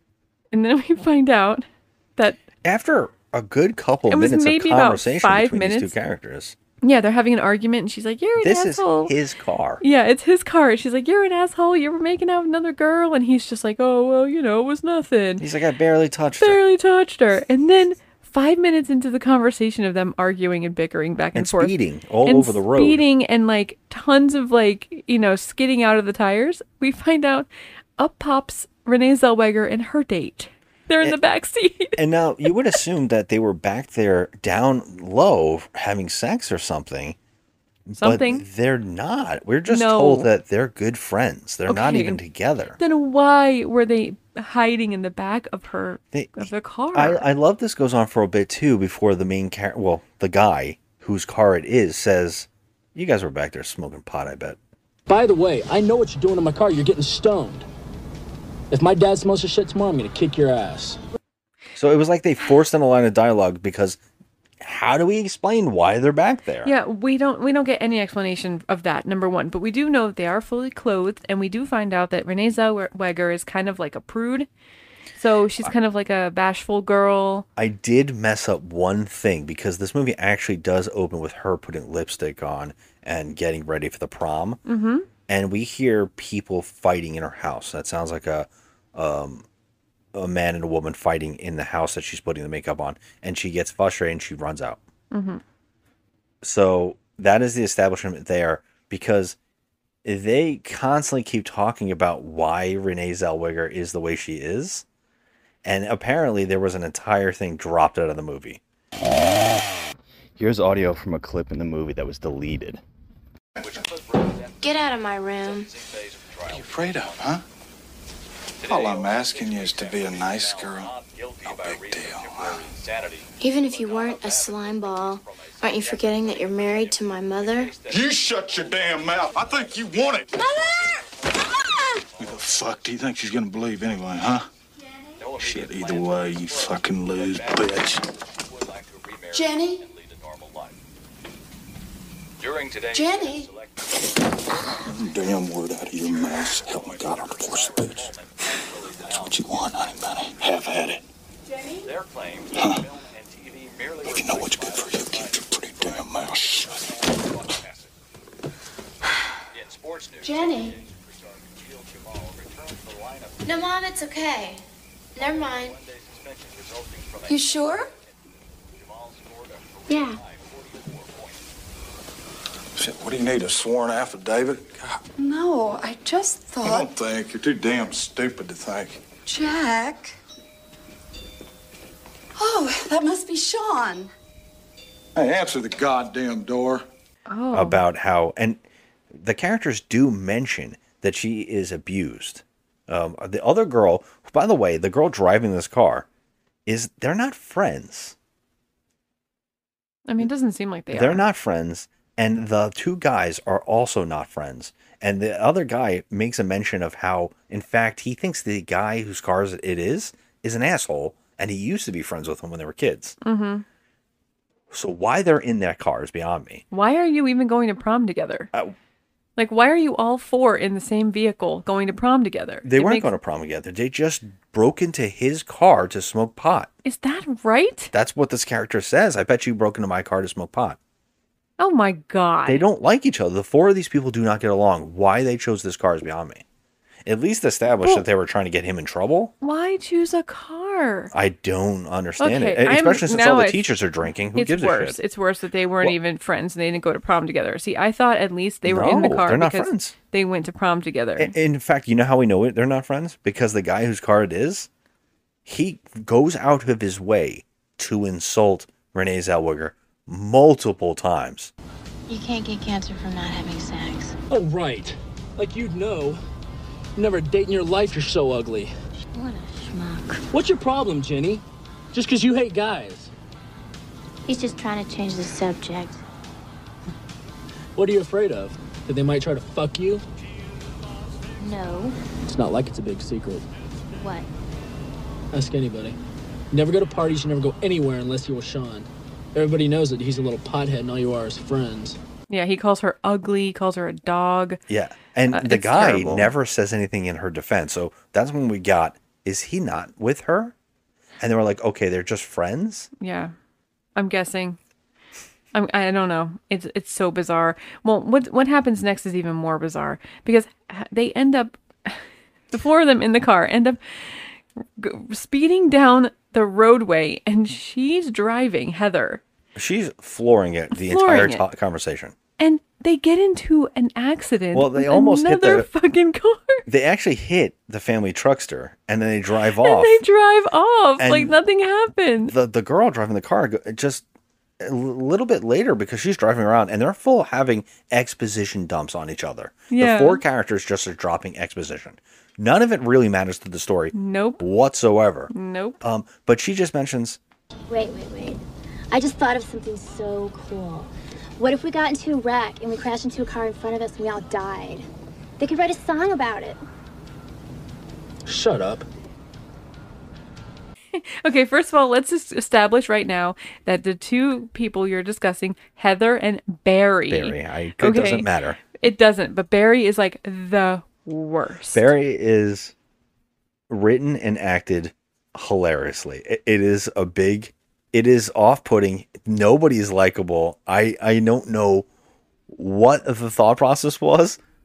and then we find out that After a good couple It was minutes of maybe about conversation five between these minutes. two characters, yeah, they're having an argument, and she's like, "You're an this asshole." is his car. Yeah, it's his car. She's like, "You're an asshole. You were making out with another girl," and he's just like, "Oh well, you know, it was nothing." He's like, I barely touched her. barely touched her. And then five minutes into the conversation of them arguing and bickering back and, And forth. speeding all and over the road. Speeding and like tons of like, you know, skidding out of the tires. We find out up pops Renee Zellweger and her date. They're in the back seat. And now you would assume that they were back there down low having sex or something. Something. But they're not. We're just No. told that they're good friends. They're not Okay. even together. Then why were they hiding in the back of her They- of the car? I, I love this goes on for a bit too before the main character, well, the guy whose car it is says, "You guys were back there smoking pot, I bet." By the way, I know what you're doing in my car. You're getting stoned. If my dad smells the shit tomorrow, I'm gonna kick your ass. So it was like they forced in a line of dialogue because how do we explain why they're back there? Yeah, we don't we don't get any explanation of that, number one. But we do know that they are fully clothed, and we do find out that Renee Zellweger is kind of like a prude. So she's kind of like a bashful girl. I did mess up one thing because this movie actually does open with her putting lipstick on and getting ready for the prom. Mm-hmm. and we hear people fighting in her house. That sounds like a um, a man and a woman fighting in the house that she's putting the makeup on, and she gets frustrated and she runs out. Mm-hmm. So that is the establishment there, because they constantly keep talking about why Renee Zellweger is the way she is, and apparently there was an entire thing dropped out of the movie. Here's audio from a clip in the movie that was deleted. Get out of my room. What are you afraid of, huh? All I'm asking you is to be a nice girl. No big deal, huh? Even if you weren't a slime ball, aren't you forgetting that you're married to my mother? You shut your damn mouth. I think you want it. Mother! Who the fuck do you think she's gonna believe anyway, huh? Shit, either way, you fucking lose, bitch. Jenny? Jenny? Damn word out of your mouth. Help me God, I'm divorce the bitch. That's what you want, honey bunny. Have at it. Huh? If you know what's good for you, keep your pretty damn mouth shut. Jenny? No, Mom, it's okay. Never mind. You sure? Yeah. Shit, what do you need, a sworn affidavit? God, No, I just I thought... don't think. You're too damn stupid to think. Jack? Oh, that must be Sean. Hey, answer the goddamn door. Oh. About how, and the characters do mention that she is abused. Um, the other girl, by the way, the girl driving this car, is they're not friends. I mean, it doesn't seem like they They're are. not friends, and the two guys are also not friends. And the other guy makes a mention of how, in fact, he thinks the guy whose car it is is an asshole, and he used to be friends with him when they were kids. Mm-hmm. So why they're in that car is beyond me. Why are you even going to prom together? Uh, like, why are you all four in the same vehicle going to prom together? They It weren't makes- going to prom together. They just broke into his car to smoke pot. Is that right? That's what this character says. I bet you broke into my car to smoke pot. Oh my god. They don't like each other. The four of these people do not get along. Why they chose this car is beyond me. At least establish Well- that they were trying to get him in trouble. Why choose a car? I don't understand Okay, it. I'm- Especially since now all the it's- teachers are drinking. Who it's gives worse. a shit? It's worse that they weren't Well- even friends and they didn't go to prom together. See, I thought at least they were in the No, car they're not because friends. they went to prom together. In- In fact, you know how we know it? They're not friends? Because the guy whose car it is, he goes out of his way to insult Renee Zellweger multiple times. You can't get cancer from not having sex. Oh, right. Like you'd know. Never a date in your life, you're so ugly. What a schmuck. What's your problem, Jenny? Just because you hate guys. He's just trying to change the subject. What are you afraid of? That they might try to fuck you? No. It's not like it's a big secret. What? Ask anybody. You never go to parties, you never go anywhere unless you're with Sean. Everybody knows that he's a little pothead and all you are is friends. Yeah, he calls her ugly, calls her a dog. Yeah. And Uh, the it's guy terrible. never says anything in her defense. So that's when we got, is he not with her? And they were like, okay, they're just friends? Yeah, I'm guessing. I'm, I don't know. It's it's so bizarre. Well, what what happens next is even more bizarre because they end up, the four of them in the car end up g- speeding down the roadway, and she's driving Heather, She's flooring it the Flooring entire it. to- conversation. and they get into an accident. Well, they with almost hit another the- fucking car, They actually hit the family truckster and then they drive and off. they drive off And like nothing happened. the the girl driving the car go- just a l- little bit later, because she's driving around and they're full having exposition dumps on each other. Yeah. The four characters just are dropping exposition. None of it really matters to the story. Nope. Whatsoever. Nope. Um, but she just mentions, Wait, wait, wait. I just thought of something so cool. What if we got into a wreck and we crashed into a car in front of us and we all died? They could write a song about it. Shut up. Okay, first of all, let's just establish right now that the two people you're discussing, Heather and Barry. Barry, I, it doesn't matter. It doesn't, but Barry is like the worst. Barry is written and acted hilariously. It, it is a big, it is off-putting. Nobody is likable. I, I don't know what the thought process was,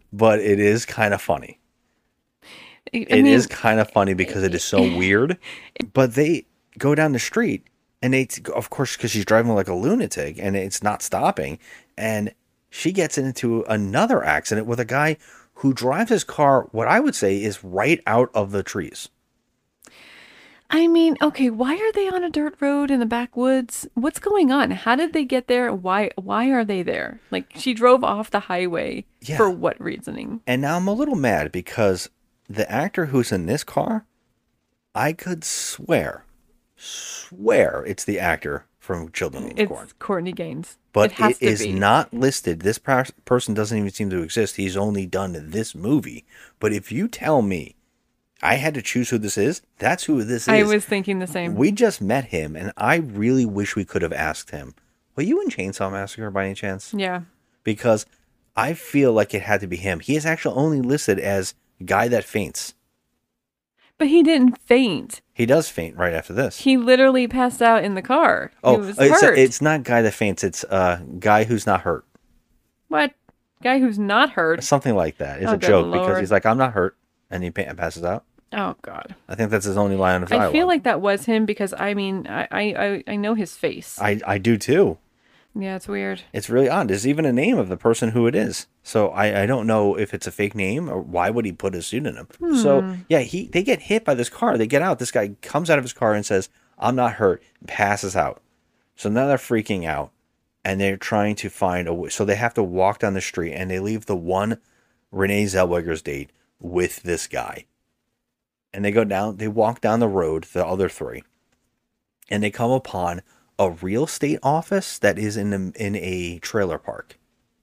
but it is kind of funny. I It is mean, kind of funny because it is so weird. But they go down the street, and they, of course, because she's driving like a lunatic, and it's not stopping, and she gets into another accident with a guy who drives his car, what I would say is right out of the trees. I mean, okay, why are they on a dirt road in the backwoods? What's going on? How did they get there? Why why are they there? Like, she drove off the highway Yeah. for what reasoning? And now I'm a little mad because the actor who's in this car, I could swear, swear it's the actor from Children of the It's Corn. Courtney Gaines. But it, has it to is be. not listed. This per- person doesn't even seem to exist. He's only done this movie. But if you tell me I had to choose who this is, that's who this is. I was thinking the same. We just met him, and I really wish we could have asked him, were you in Chainsaw Massacre by any chance? Yeah. Because I feel like it had to be him. He is actually only listed as guy that faints. But he didn't faint. He does faint right after this. He literally passed out in the car. Oh, he was it's, hurt. it's not guy that faints. It's uh, guy who's not hurt. What? Guy who's not hurt? Something like that. It's Oh, a good joke because Lord. he's like, I'm not hurt. And he pa- passes out. Oh, God. I think that's his only line of dialogue. I feel like that was him because, I mean, I, I, I- I know his face. I, I do too. Yeah, it's weird. It's really odd. There's even a name of the person who it is. So I, I don't know if it's a fake name or why would he put a pseudonym. So Hmm. yeah, he they get hit by this car. They get out. This guy comes out of his car and says, I'm not hurt, passes out. So now they're freaking out and they're trying to find a way. So they have to walk down the street and they leave the one Renee Zellweger's date with this guy. And they go down, they walk down the road, the other three, and they come upon a real estate office that is in a, in a trailer park.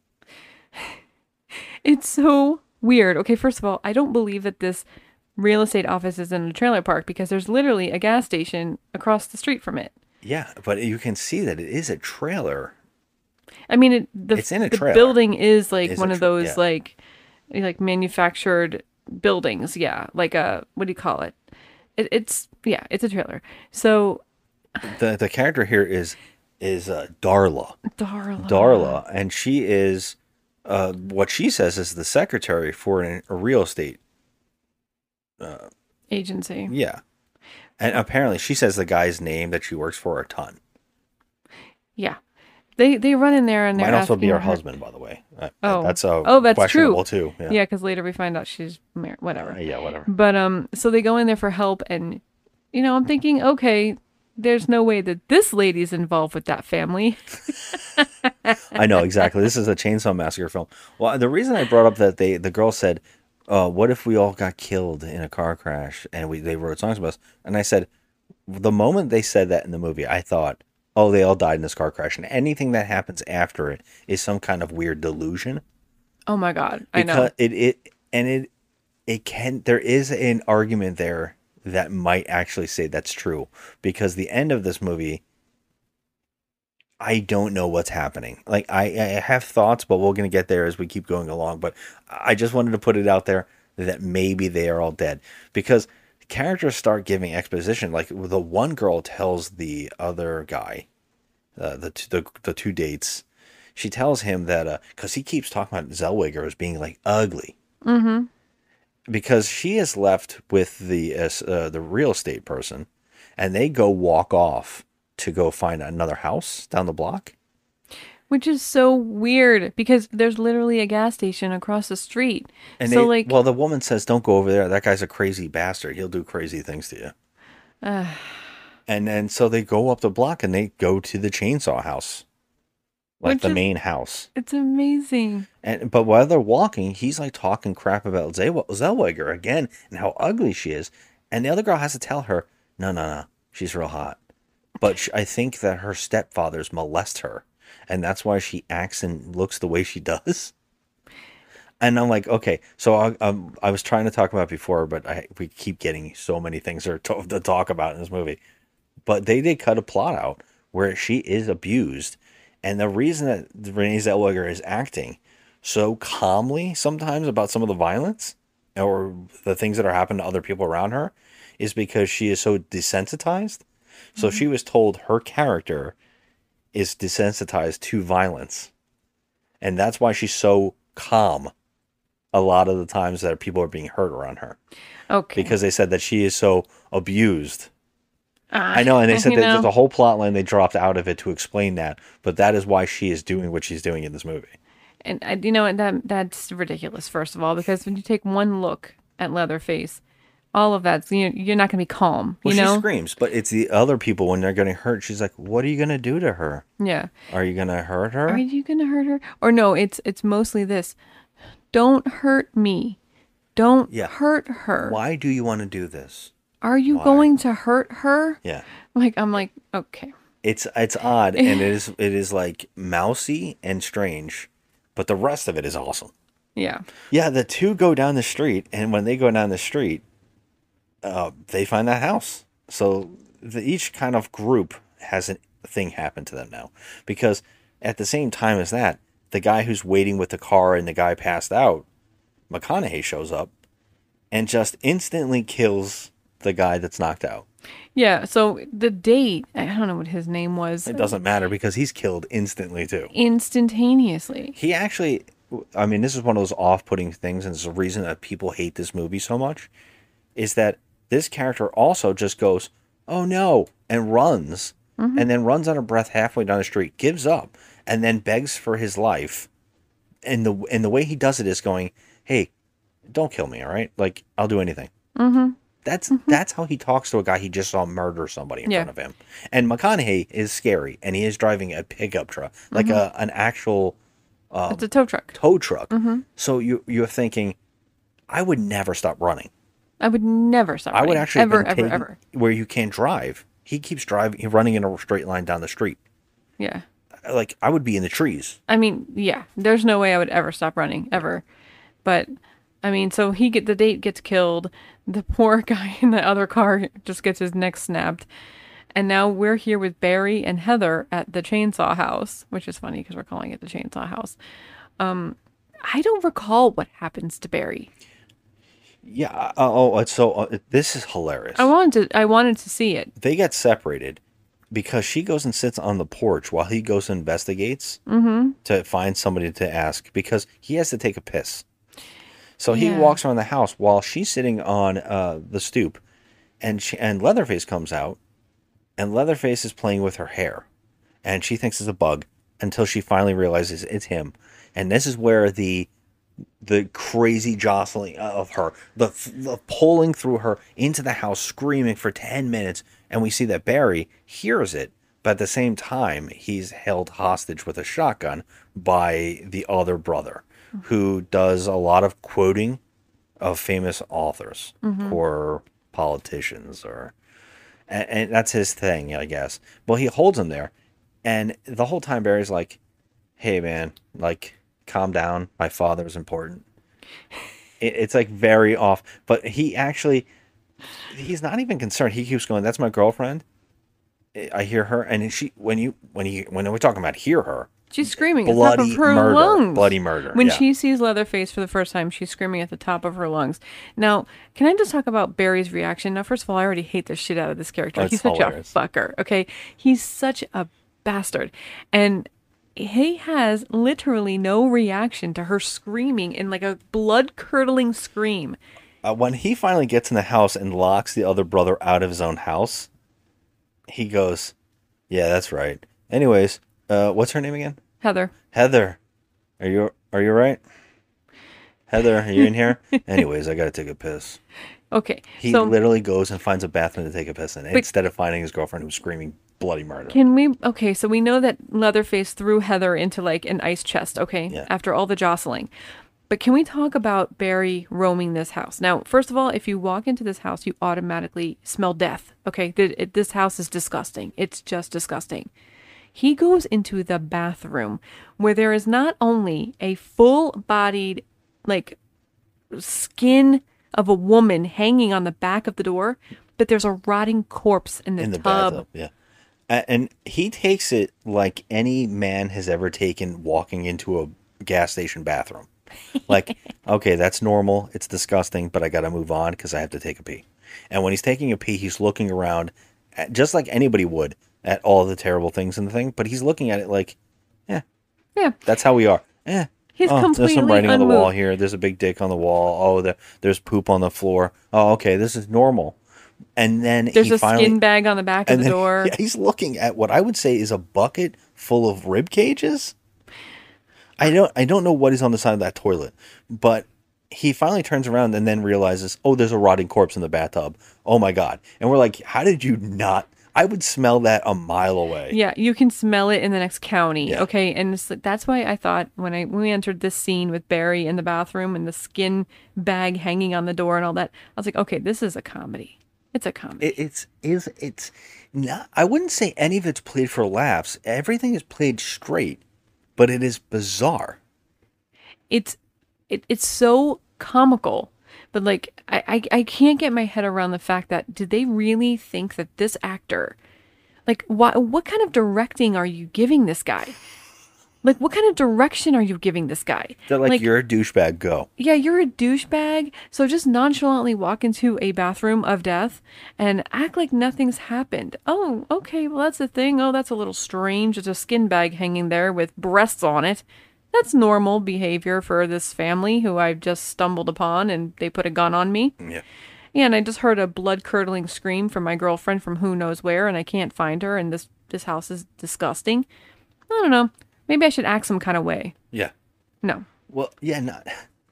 It's so weird. Okay, first of all, I don't believe that this real estate office is in a trailer park because there's literally a gas station across the street from it. Yeah, but you can see that it is a trailer. I mean, it, the, It's in a the trailer. building is like It's a one of tra- those yeah. like like manufactured buildings. Yeah, like a what do you call it? it? It's yeah, it's a trailer. So The the character here is is uh, Darla. Darla. Darla, and she is uh, what she says is the secretary for an, a real estate. Uh, agency. yeah, and apparently she says the guy's name that she works for a ton. Yeah, they they run in there and they're Might also be asking her her- husband, by the way. Uh, Oh, that's uh, oh, that's true. questionable too. Yeah, Yeah, because later we find out she's married. Whatever. Uh, yeah, whatever. But um, so they go in there for help, and you know, I'm thinking, okay, there's no way that this lady's involved with that family. I know exactly. This is a Chainsaw Massacre film. Well, the reason I brought up that they the girl said, uh, "What if we all got killed in a car crash and we they wrote songs about us?" And I said, the moment they said that in the movie, I thought, "Oh, they all died in this car crash," and anything that happens after it is some kind of weird delusion. Oh my God, I Because know. it it and it it can there is an argument there that might actually say that's true because the end of this movie, I don't know what's happening. Like I, I have thoughts, but we're gonna get there as we keep going along. But I just wanted to put it out there that maybe they are all dead because characters start giving exposition. Like the one girl tells the other guy, uh, the, t- the the two dates, she tells him that because he keeps talking about Zellweger as being like ugly. Mm-hmm. Because she is left with the uh, uh, the real estate person, and they go walk off to go find another house down the block. Which is so weird because there's literally a gas station across the street. And so they, like, well, the woman says, "Don't go over there. That guy's a crazy bastard. He'll do crazy things to you." uh, And then so they go up the block and they go to the chainsaw house, like Which the is- main house. it's amazing. And but while they're walking, he's like talking crap about Zell- Zellweger again and how ugly she is. And the other girl has to tell her, "No, no, no, she's real hot." But sh- I think that her stepfathers molest her, and that's why she acts and looks the way she does. And I'm like, okay, so I, um, I was trying to talk about it before, but I, we keep getting so many things to, to talk about in this movie. But they did cut a plot out where she is abused, and the reason that Renee Zellweger is acting so calmly sometimes about some of the violence or the things that are happening to other people around her is because she is so desensitized. So she was told her character is desensitized to violence. And that's why she's so calm a lot of the times that people are being hurt around her. Okay. Because they said that she is so abused. Uh, I know, and they said you that know. there's a whole plot line they dropped out of it to explain that, but that is why she is doing what she's doing in this movie. And I, you know, and that that's ridiculous. First of all, because when you take one look at Leatherface, all of that, you know, you're not going to be calm. You Well, know. she screams, but it's the other people when they're getting hurt. She's like, "What are you going to do to her? Yeah. Are you going to hurt her? Are you going to hurt her? Or no, it's it's mostly this. Don't hurt me. Don't Yeah. hurt her. Why do you want to do this?" Are you Why? going to hurt her? Yeah. Like I'm like, okay. It's it's odd, and it is it is like mousy and strange, but the rest of it is awesome. Yeah. Yeah, the two go down the street, and when they go down the street, uh, they find that house. So the, each kind of group has a thing happen to them now, because at the same time as that, the guy who's waiting with the car and the guy passed out, McConaughey shows up, and just instantly kills the guy that's knocked out. Yeah, so the date, I don't know what his name was. It doesn't matter because he's killed instantly too. Instantaneously. He actually, I mean, this is one of those off-putting things, and it's the reason that people hate this movie so much, is that this character also just goes, "Oh no," and runs, Mhm. and then runs out of breath halfway down the street, gives up, and then begs for his life. And the and the way he does it is going, "Hey, don't kill me, all right? Like, I'll do anything." Mm-hmm. That's that's how he talks to a guy he just saw murder somebody in Yeah. front of him. And McConaughey is scary, and he is driving a pickup truck, like Mhm. a an actual um, It's a tow truck. tow truck. Mhm. So you you're thinking, I would never stop running. I would never stop I would running. actually ever, then ever, take- ever. where you can't drive. He keeps driving, he's running in a straight line down the street. Yeah. Like I would be in the trees. I mean, yeah, there's no way I would ever stop running, ever. But I mean, so he get the date gets killed. The poor guy in the other car just gets his neck snapped. And now we're here with Barry and Heather at the chainsaw house, which is funny because we're calling it the chainsaw house. Um, I don't recall what happens to Barry. Yeah. uh, Oh, it's so uh, this is hilarious. I wanted to I wanted to see it. They get separated because she goes and sits on the porch while he goes and investigates Mm-hmm. to find somebody to ask because he has to take a piss. So he Yeah. walks around the house while she's sitting on uh, the stoop, and she, and Leatherface comes out, and Leatherface is playing with her hair, and she thinks it's a bug until she finally realizes it's him, and this is where the the crazy jostling of her, the, the pulling through her into the house, screaming for ten minutes, and we see that Barry hears it, but at the same time, he's held hostage with a shotgun by the other brother, who does a lot of quoting of famous authors Mhm. or politicians, or and, and that's his thing, I guess. Well, he holds him there, and the whole time Barry's like, "Hey, man, like, calm down. My father is important." It, it's like very off, but he actually, he's not even concerned. He keeps going, "That's my girlfriend. I hear her," and she when you when you when we're talking about hear her. She's screaming at the top Bloody of her murder. lungs. Bloody murder, When yeah. she sees Leatherface for the first time, she's screaming at the top of her lungs. Now, can I just talk about Barry's reaction? Now, first of all, I already hate the shit out of this character. That's He's such hilarious. a fucker, okay? He's such a bastard. And he has literally no reaction to her screaming in like a blood-curdling scream. Uh, when he finally gets in the house and locks the other brother out of his own house, he goes, "Yeah, that's right. Anyways, uh, what's her name again? Heather. Heather. Are you are you right? Heather, are you in here? Anyways, I gotta take a piss." Okay, He so literally goes and finds a bathroom to take a piss in, But- instead of finding his girlfriend who's screaming bloody murder. can we? Okay, so we know that Leatherface threw Heather into like an ice chest. Okay, Yeah. after all the jostling. But can we talk about Barry roaming this house? Now, first of all, if you walk into this house, you automatically smell death. Okay, Th- it- this house is disgusting. It's just disgusting. He goes into the bathroom where there is not only a full-bodied, like, skin of a woman hanging on the back of the door, but there's a rotting corpse in the, in the tub. bathtub, yeah. A- And he takes it like any man has ever taken walking into a gas station bathroom. Like, okay, that's normal. It's disgusting, but I got to move on because I have to take a pee. And when he's taking a pee, he's looking around, at, just like anybody would, at all the terrible things in the thing. But he's looking at it like, yeah, Yeah. that's how we are. Eh, He's oh, completely there's some writing unmoved. on the wall here. There's a big dick on the wall. Oh, there, there's poop on the floor. Oh, okay, this is normal. And then There's he a finally, skin bag on the back of and the then, door. Yeah, he's looking at what I would say is a bucket full of rib cages. I don't I don't know what is on the side of that toilet, but he finally turns around and then realizes, oh, there's a rotting corpse in the bathtub. Oh my God. And we're like, how did you not? I would smell that a mile away. Yeah, you can smell it in the next county. Yeah. Okay, and it's, like- that's why I thought when I when we entered this scene with Barry in the bathroom and the skin bag hanging on the door and all that, I was like, okay, this is a comedy. It's a comedy. It, it's is it's not, I wouldn't say any of it's played for laughs. Everything is played straight, but it is bizarre. It's it, it's so comical, but like I, I I can't get my head around the fact that did they really think that this actor, like what what kind of directing are you giving this guy? Like what kind of direction are you giving this guy? They're like, you're a douchebag, go. Yeah, you're a douchebag. So just nonchalantly walk into a bathroom of death and act like nothing's happened. Oh, okay, well that's the thing. Oh, that's a little strange. There's a skin bag hanging there with breasts on it. That's normal behavior for this family who I've just stumbled upon and they put a gun on me. Yeah. Yeah, and I just heard a blood-curdling scream from my girlfriend from who knows where, and I can't find her, and this, this house is disgusting. I don't know. Maybe I should act some kind of way. Yeah. No. Well, yeah, not.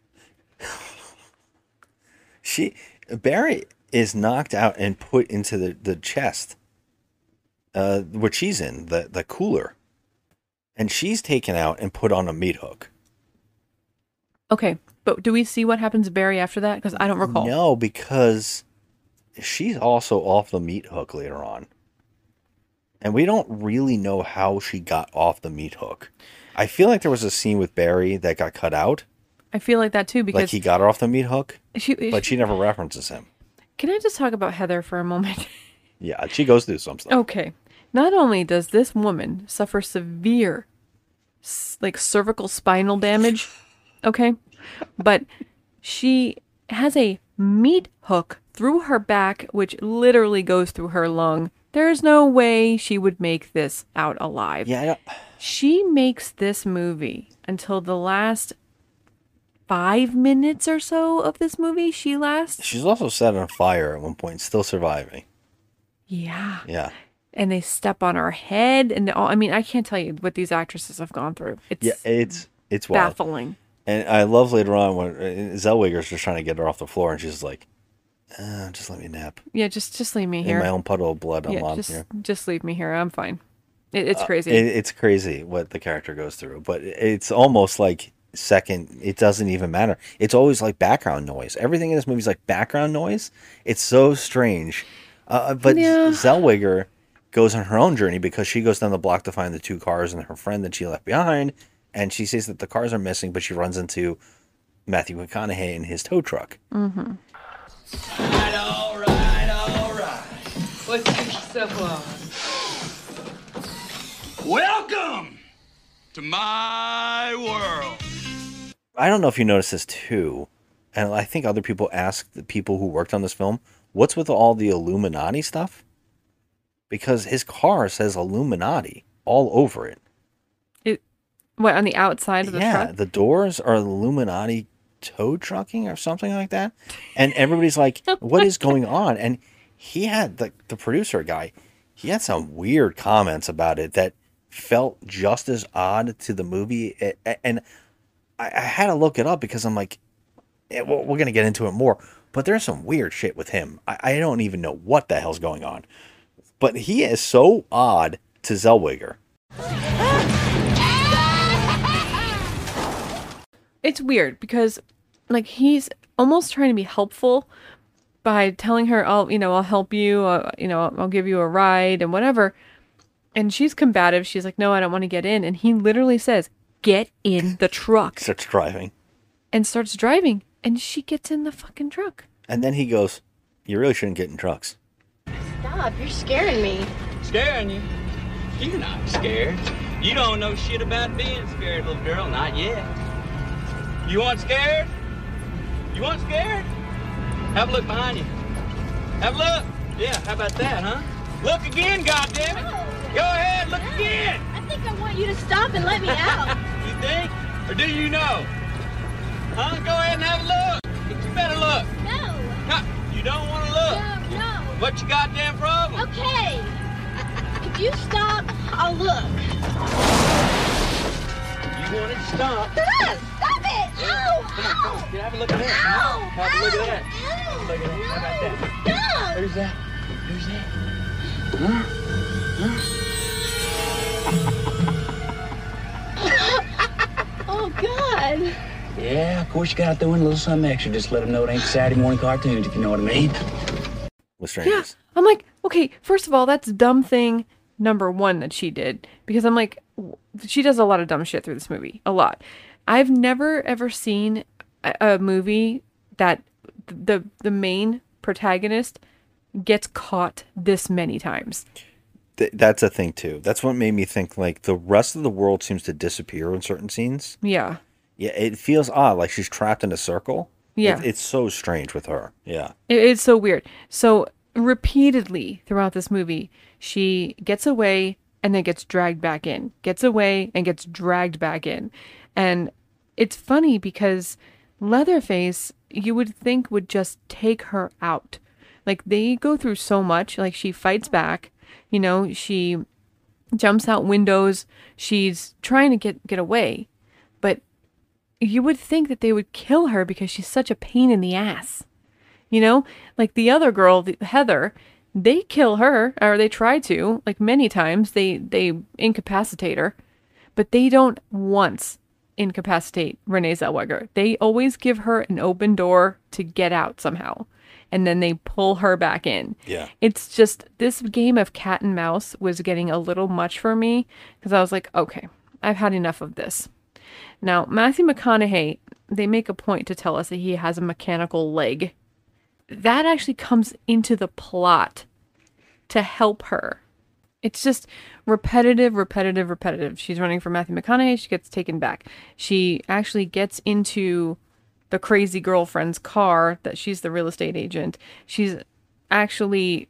She Barry is knocked out and put into the, the chest, uh, which she's in, the, the cooler. And she's taken out and put on a meat hook. Okay, but do we see what happens to Barry after that? Because I don't recall. No, because she's also off the meat hook later on. And we don't really know how she got off the meat hook. I feel like there was a scene with Barry that got cut out. I feel like that too because Like he got her off the meat hook, she, but she never references him. Can I just talk about Heather for a moment? Yeah, she goes through some stuff. Okay. Not only does this woman suffer severe, s- like cervical spinal damage, okay, but she has a meat hook through her back, which literally goes through her lung. There's no way she would make this out alive. Yeah, I don't... She makes this movie until the last five minutes or so of this movie. She lasts. She's also set on fire at one point, still surviving. Yeah. Yeah. And they step on her head, and all, I mean, I can't tell you what these actresses have gone through. It's Yeah, it's it's wild. baffling. And I love later on when uh, Zellweger's just trying to get her off the floor, and she's just like, uh, "Just let me nap Yeah, just just leave me in here. my own puddle of blood. I'm yeah, on just here." just leave me here. I'm fine. It, it's Uh, crazy. it, it's crazy what the character goes through, but it's almost like second. It doesn't even matter. It's always like background noise. Everything in this movie is like background noise. It's so strange. Uh, but Yeah. Zellweger goes on her own journey because she goes down the block to find the two cars and her friend that she left behind, and she sees that the cars are missing, but she runs into Matthew McConaughey in his tow truck. Mm-hmm. Alright, alright, alright. Let's get yourself on. Welcome to my world. I don't know if you noticed this too, and I think other people asked the people who worked on this film, what's with all the Illuminati stuff? Because his car says Illuminati all over it. It what on the outside of the yeah, truck? the doors are Illuminati tow trucking or something like that. And everybody's like, what is going on? And he had, the, the producer guy, he had some weird comments about it that felt just as odd to the movie. A- a- And I, I had to look it up because I'm like, yeah, well, we're going to get into it more. But there's some weird shit with him. I, I don't even know what the hell's going on. But he is so odd to Zellweger. It's weird because, like, he's almost trying to be helpful by telling her, "I'll, you know, I'll help you. Uh, you know, I'll give you a ride and whatever." And she's combative. She's like, "No, I don't want to get in." And he literally says, "Get in the truck." Starts driving. And starts driving, and she gets in the fucking truck. And then he goes, "You really shouldn't get in trucks." Stop, you're scaring me. Scaring you? You're not scared. You don't know shit about being scared, little girl. Not yet. You want scared? You want scared? Have a look behind you. Have a look. Yeah, how about that, huh? Look again, goddammit. Go ahead, look again. I think I want you to stop and let me out. You think? Or do you know? Huh? Go ahead and have a look. You better look. No. Huh? You don't want to look? No, no. What's your goddamn problem? Okay. If you stop, I'll look. You want it to stop? Stop! Stop it! Ow! Come on, come on. Get, have a look at that. Ow! Have a look at that. Ow! Look at that. How about that? Stop! Who's that? Who's that? Huh? Huh? Oh, God. Yeah, of course you gotta throw in a little something extra. Just let them know it ain't Saturday morning cartoons, if you know what I mean. With strangers. Yeah. I'm like, okay, first of all, that's dumb thing number one that she did. Because I'm like, w- she does a lot of dumb shit through this movie. A lot. I've never ever seen a, a movie that the the main protagonist gets caught this many times. Th- that's a thing too. That's what made me think like the rest of the world seems to disappear in certain scenes. Yeah. Yeah, it feels odd, like she's trapped in a circle. Yeah. It, it's so strange with her. Yeah. It, it's so weird. So repeatedly throughout this movie, she gets away and then gets dragged back in, gets away and gets dragged back in. And it's funny because Leatherface, you would think would just take her out. Like they go through so much, like she fights back, you know, she jumps out windows, she's trying to get, get away, but you would think that they would kill her because she's such a pain in the ass. You know, like the other girl, the, Heather, they kill her, or they try to, like many times. They they incapacitate her, but they don't once incapacitate Renee Zellweger. They always give her an open door to get out somehow, and then they pull her back in. Yeah. It's just, this game of cat and mouse was getting a little much for me, because I was like, okay, I've had enough of this. Now, Matthew McConaughey, they make a point to tell us that he has a mechanical leg. That actually comes into the plot to help her. It's just repetitive, repetitive, repetitive. She's running from Matthew McConaughey. She gets taken back. She actually gets into the crazy girlfriend's car that she's the real estate agent. She's actually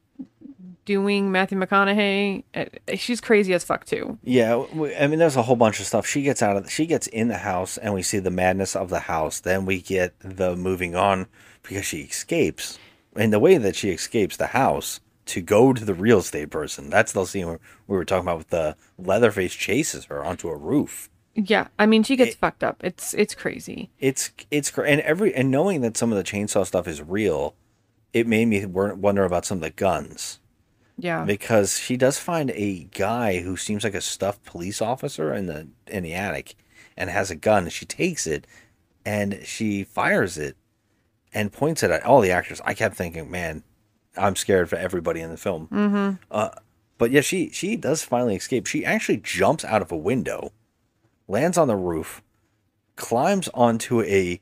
doing Matthew McConaughey. She's crazy as fuck too. Yeah, I mean, there's a whole bunch of stuff. She gets out of, she gets in the house, and we see the madness of the house. Then we get the moving on because she escapes, and the way that she escapes the house to go to the real estate person. That's the scene where we were talking about with the Leatherface chases her onto a roof. Yeah, I mean, she gets it, fucked up. It's it's crazy. It's it's cra- and every and knowing that some of the chainsaw stuff is real, it made me wonder about some of the guns. Yeah. Because she does find a guy who seems like a stuffed police officer in the in the attic and has a gun. She takes it and she fires it and points it at all the actors. I kept thinking, man, I'm scared for everybody in the film. Mm-hmm. Uh, but yeah, she, she does finally escape. She actually jumps out of a window, lands on the roof, climbs onto a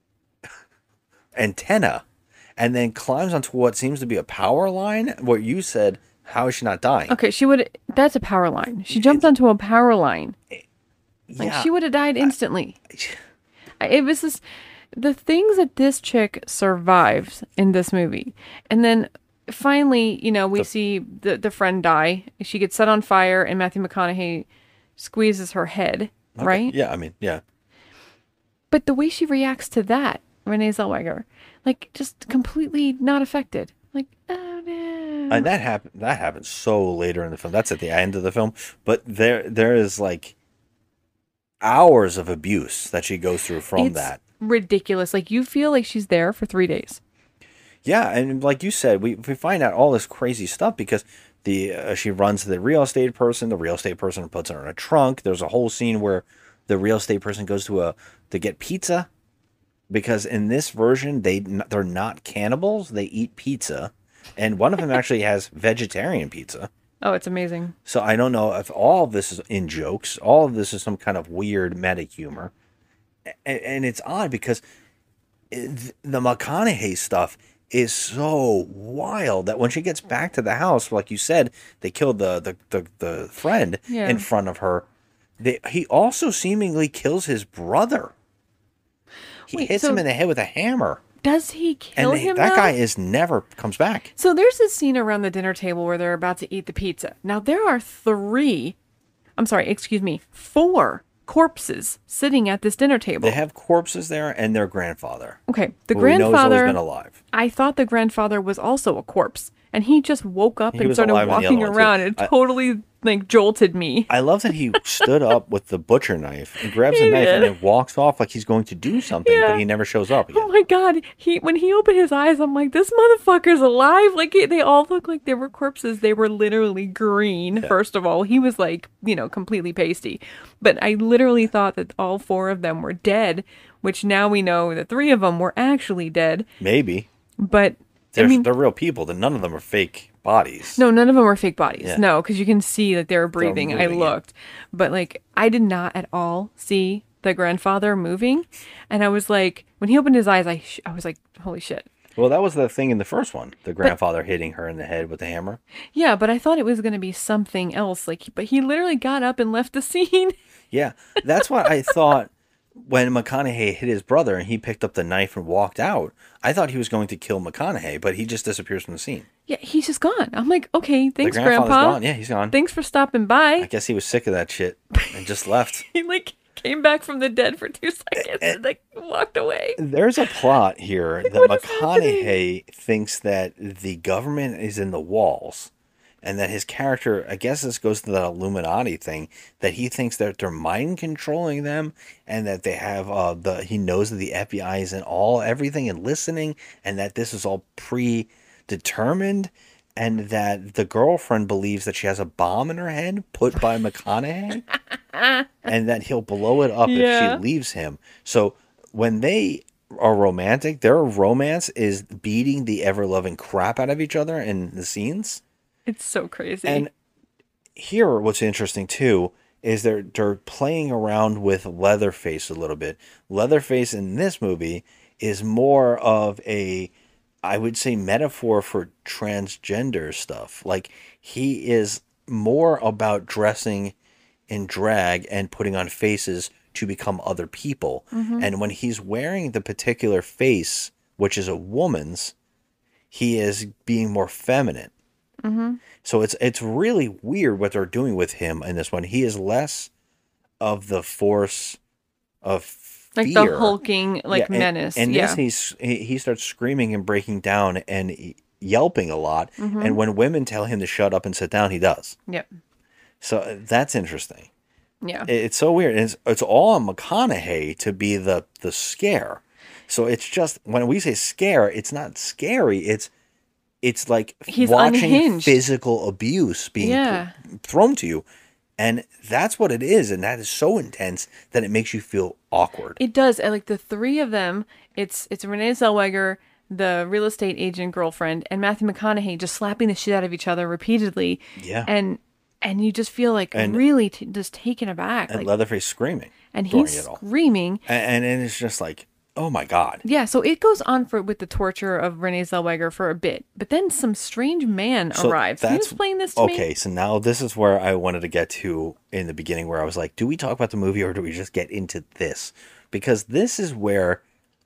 antenna, and then climbs onto what seems to be a power line, where you said, how is she not dying? Okay, she would, that's a power line. She jumped onto a power line. Like, Yeah. she would have died instantly. I, it was this, the things that this chick survives in this movie. And then finally, you know, we see the, the friend die. She gets set on fire and Matthew McConaughey squeezes her head, Okay. right? Yeah, I mean, yeah. But the way she reacts to that, Renee Zellweger, like, just completely not affected. Like, oh no. And that happen that happens so later in the film. That's at the end of the film. But there there is like hours of abuse that she goes through from It's that. ridiculous. Like, you feel like she's there for three days. Yeah, and like you said, we we find out all this crazy stuff because the uh, she runs to the real estate person. The real estate person puts her in a trunk. There's a whole scene where the real estate person goes to a to get pizza, because in this version they they're not cannibals. They eat pizza, and one of them actually has vegetarian pizza. Oh, it's amazing. So I don't know if all of this is in jokes. All of this is some kind of weird meta humor, and, and it's odd because it, the McConaughey stuff is so wild that when she gets back to the house, like you said, they killed the the the, the friend Yeah. in front of her. They, he also seemingly kills his brother. He Wait, hits so him in the head with a hammer, Does he kill and they- him? that though? guy is never comes back. So there's this scene around the dinner table where they're about to eat the pizza. Now there are three, I'm sorry, excuse me, four corpses sitting at this dinner table. They have corpses there and their grandfather. Okay, the who we know has grandfather. always been alive. I thought the grandfather was also a corpse, and he just woke up He and was started alive in the other walking one, too. around. It I- totally like jolted me. I love that he stood up with the butcher knife and grabs He the knife and did. then walks off like he's going to do something, Yeah. but he never shows up again. Oh my god! He when he opened his eyes, I'm like, this motherfucker's alive. Like he- they all look like they were corpses. They were literally green. First of all, he was like, you know, completely pasty. But I literally thought that all four of them were dead. Which now we know that three of them were actually dead. Maybe. But They're, I mean, they're real people. Then none of them are fake bodies. no, none of them were fake bodies. Yeah. No, because you can see that they were breathing. I moving, yeah. looked, but like I did not at all see the grandfather moving, and I was like, when he opened his eyes, I sh- I was like, holy shit. Well, that was the thing in the first one. The grandfather hitting her in the head with the hammer. Yeah, but I thought it was gonna be something else. Like, but he literally got up and left the scene. Yeah, that's what I thought when McConaughey hit his brother and he picked up the knife and walked out. I thought he was going to kill McConaughey, but he just disappears from the scene. Yeah, he's just gone. I'm like, okay, thanks, the grandfather's Grandpa. gone. Yeah, he's gone. Thanks for stopping by. I guess he was sick of that shit and just left. He like came back from the dead for two seconds and like walked away. There's a plot here that McConaughey thinks that the government is in the walls and that his character, I guess this goes to that Illuminati thing, that he thinks that they're mind controlling them and that they have uh, the, he knows that the F B I is in all, everything and listening, and that this is all predetermined, and that the girlfriend believes that she has a bomb in her head put by McConaughey and that he'll blow it up Yeah. if she leaves him. So when they are romantic, their romance is beating the ever-loving crap out of each other in the scenes. It's so crazy. And here, what's interesting too is they're they're playing around with Leatherface a little bit. Leatherface in this movie is more of a, I would say, metaphor for transgender stuff. Like he is more about dressing in drag and putting on faces to become other people. Mhm. And when he's wearing the particular face, which is a woman's, he is being more feminine. Mm-hmm. So it's it's really weird what they're doing with him in this one. He is less of the force of Like fear. the hulking, like, and- menace, And yeah. this, he's he, he starts screaming and breaking down and yelping a lot. Mhm. And when women tell him to shut up and sit down, he does. Yep. So that's interesting. Yeah. It- It's so weird. It's it's all on McConaughey to be the the scare. So it's just when we say scare, it's not scary. It's it's like He's watching unhinged. physical abuse being Yeah. th- thrown to you, and that's what it is. And that is so intense that it makes you feel awkward. It does. And like the three of them, it's it's Renee Zellweger, the real estate agent girlfriend, and Matthew McConaughey just slapping the shit out of each other repeatedly. Yeah. And and you just feel like And- really t- just taken aback. And like, Leatherface screaming, and during he's it all. screaming. and, and and it's just like, oh my god. Yeah, so it goes on for with the torture of Renee Zellweger for a bit, but then some strange man So arrives. Can you explain this to me? Okay, so now this is where I wanted to get to in the beginning, where I was like, do we talk about the movie or do we just get into this? Because this is where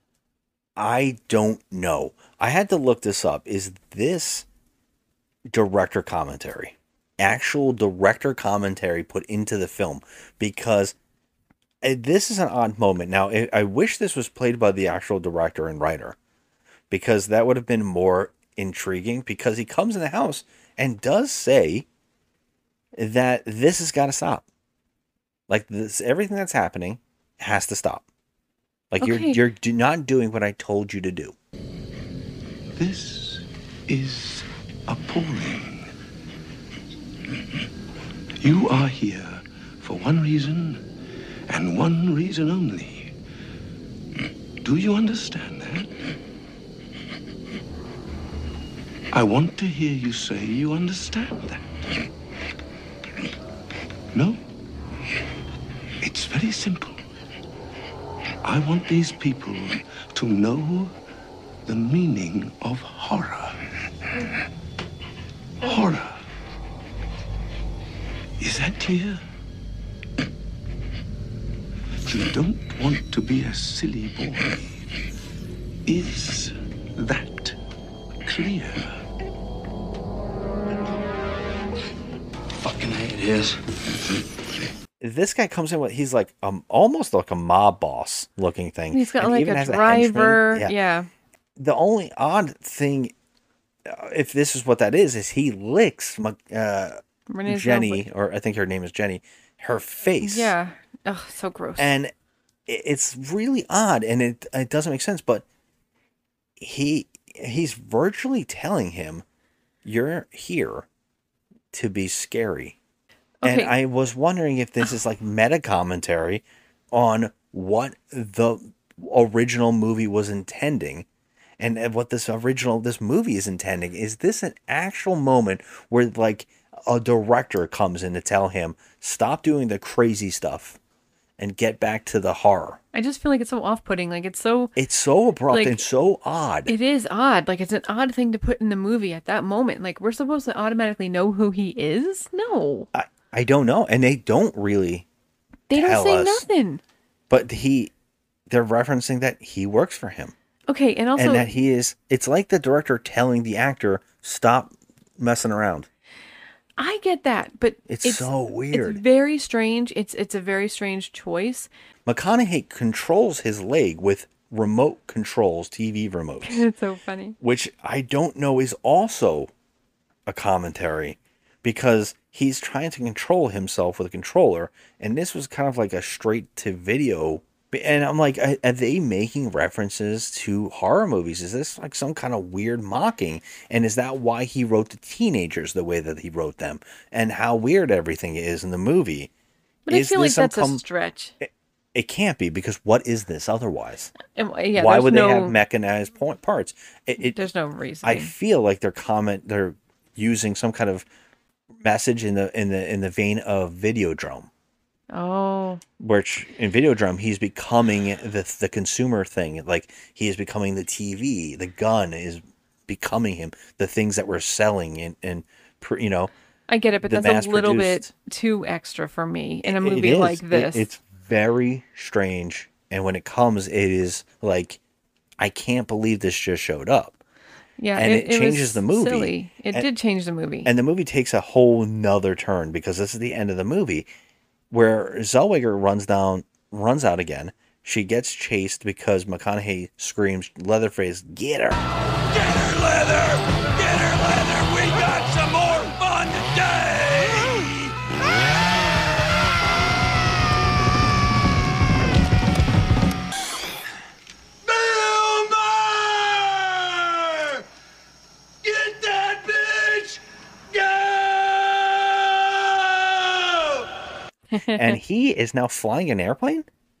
I don't know. I had to look this up. Is this director commentary? Actual director commentary put into the film? Because uh, this is an odd moment. Now, I I wish this was played by the actual director and writer, because that would have been more intriguing, because he comes in the house and does say that this has got to stop. Like this, everything that's happening has to stop. Like Okay. you're you're do not doing what I told you to do. This is appalling. You are here for one reason, and one reason only. Do you understand that? I want to hear you say you understand that. No? It's very simple. I want these people to know the meaning of horror. Horror. Is that clear? You don't want to be a silly boy. Is that clear? Fucking A it is. this guy comes in with, he's like um almost like a mob boss looking thing. He's got and like even a has driver. henchman. yeah. The only odd thing, uh, if this is what that is, is he licks uh, Renee Jenny, Zellweger. or I think her name is Jenny, her face. Yeah. Oh, so gross. And it- it's really odd, and it it doesn't make sense. But he he's virtually telling him, "You're here to be scary." And Okay. I was wondering if this is like meta commentary on what the original movie was intending, and and what this original this movie is intending. Is this an actual moment where like a director comes in to tell him, stop doing the crazy stuff and get back to the horror? I just feel like it's so off-putting. Like it's so. It's so abrupt Like, and so odd. It is odd. Like it's an odd thing to put in the movie at that moment. Like we're supposed to automatically know who he is. No, I, I don't know, and they don't really they don't tell say us. nothing. But he, they're referencing that he works for him. Okay, and also and that he is, it's like the director telling the actor, stop messing around. I get that, but It's so weird. It's very strange. It's it's a very strange choice. McConaughey controls his leg with remote controls, T V remotes, It's so funny. which I don't know is also a commentary, because he's trying to control himself with a controller, and this was kind of like a straight to video. And I'm like, are are they making references to horror movies? Is this like some kind of weird mocking? And is that why he wrote the teenagers the way that he wrote them? And how weird everything is in the movie? But Is I feel like this some that's com- a stretch. It, it can't be, because what is this otherwise? And, yeah, Why there's would no, they have mechanized point parts? It, it, There's no reason. I feel like they're comment they're using some kind of message in the in the in the vein of Videodrome, Oh, which in Videodrome he's becoming the the consumer thing. Like he is becoming the T V, the gun is becoming him, the things that we're selling and and pr- you know. I get it, but the that's a little bit mass-produced- too extra for me in a It movie is. like It- this. it's very strange, and when it comes, it is like, I can't believe this just showed up. yeah, and it, was changes the movie. Silly. It And- did change the movie. And the movie takes a whole nother turn, because this is the end of the movie where Zellweger runs down, runs out again. She gets chased because McConaughey screams, Leatherface, get her. Get her, Leather! Get her, Leather! We got some more fun today! Boomer! Get that bitch! Go! And he is now flying an airplane?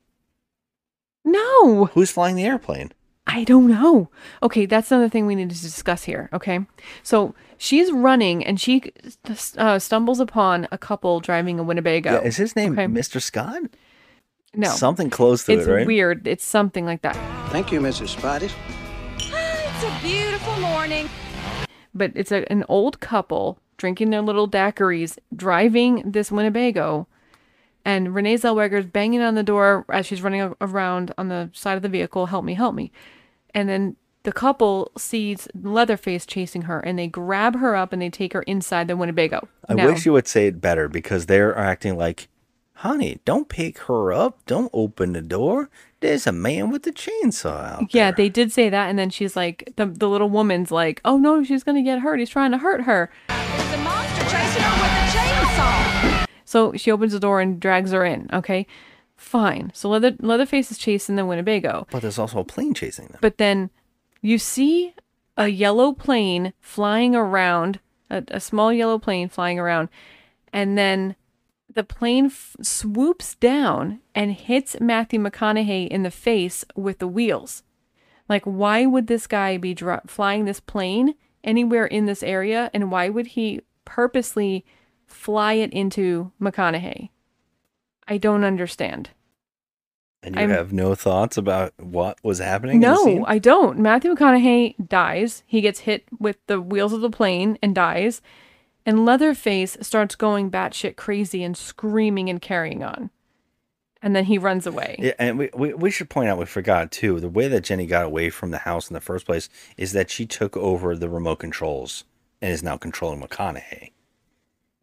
No, Who's flying the airplane? I don't know. Okay, that's another thing we need to discuss here. Okay, so she's running and she uh, stumbles upon a couple driving a Winnebago. Yeah, is his name Okay. Mister Scott? No, Something close to it's it, right? weird. It's something like that. Thank you, Missus Spotty. It's a beautiful morning. But it's a, an old couple drinking their little daiquiris, driving this Winnebago, and Renee Zellweger's banging on the door as she's running a- around on the side of the vehicle, help me, help me. And then the couple sees Leatherface chasing her, and they grab her up and they take her inside the Winnebago. I Now- wish you would say it better, because they're acting like, honey, don't pick her up. Don't open the door. There's a man with a chainsaw out. Yeah, they did say that, and then she's like, the, the little woman's like, oh no, she's gonna get hurt. He's trying to hurt her. There's a monster chasing her with a chainsaw. So she opens the door and drags her in. Okay, fine. So Leather Leatherface is chasing the Winnebago, But there's also a plane chasing them. but then you see a yellow plane flying around, a, a small yellow plane flying around, and then the plane f- swoops down and hits Matthew McConaughey in the face with the wheels. Like, why would this guy be dri- flying this plane anywhere in this area, and why would he purposely fly it into McConaughey? I don't understand. And you I'm- have no thoughts about what was happening? in the No, scene? I don't. Matthew McConaughey dies. He gets hit with the wheels of the plane and dies. And Leatherface starts going batshit crazy and screaming and carrying on. And then he runs away. Yeah, and we, we we should point out, we forgot too, the way that Jenny got away from the house in the first place is that she took over the remote controls and is now controlling McConaughey.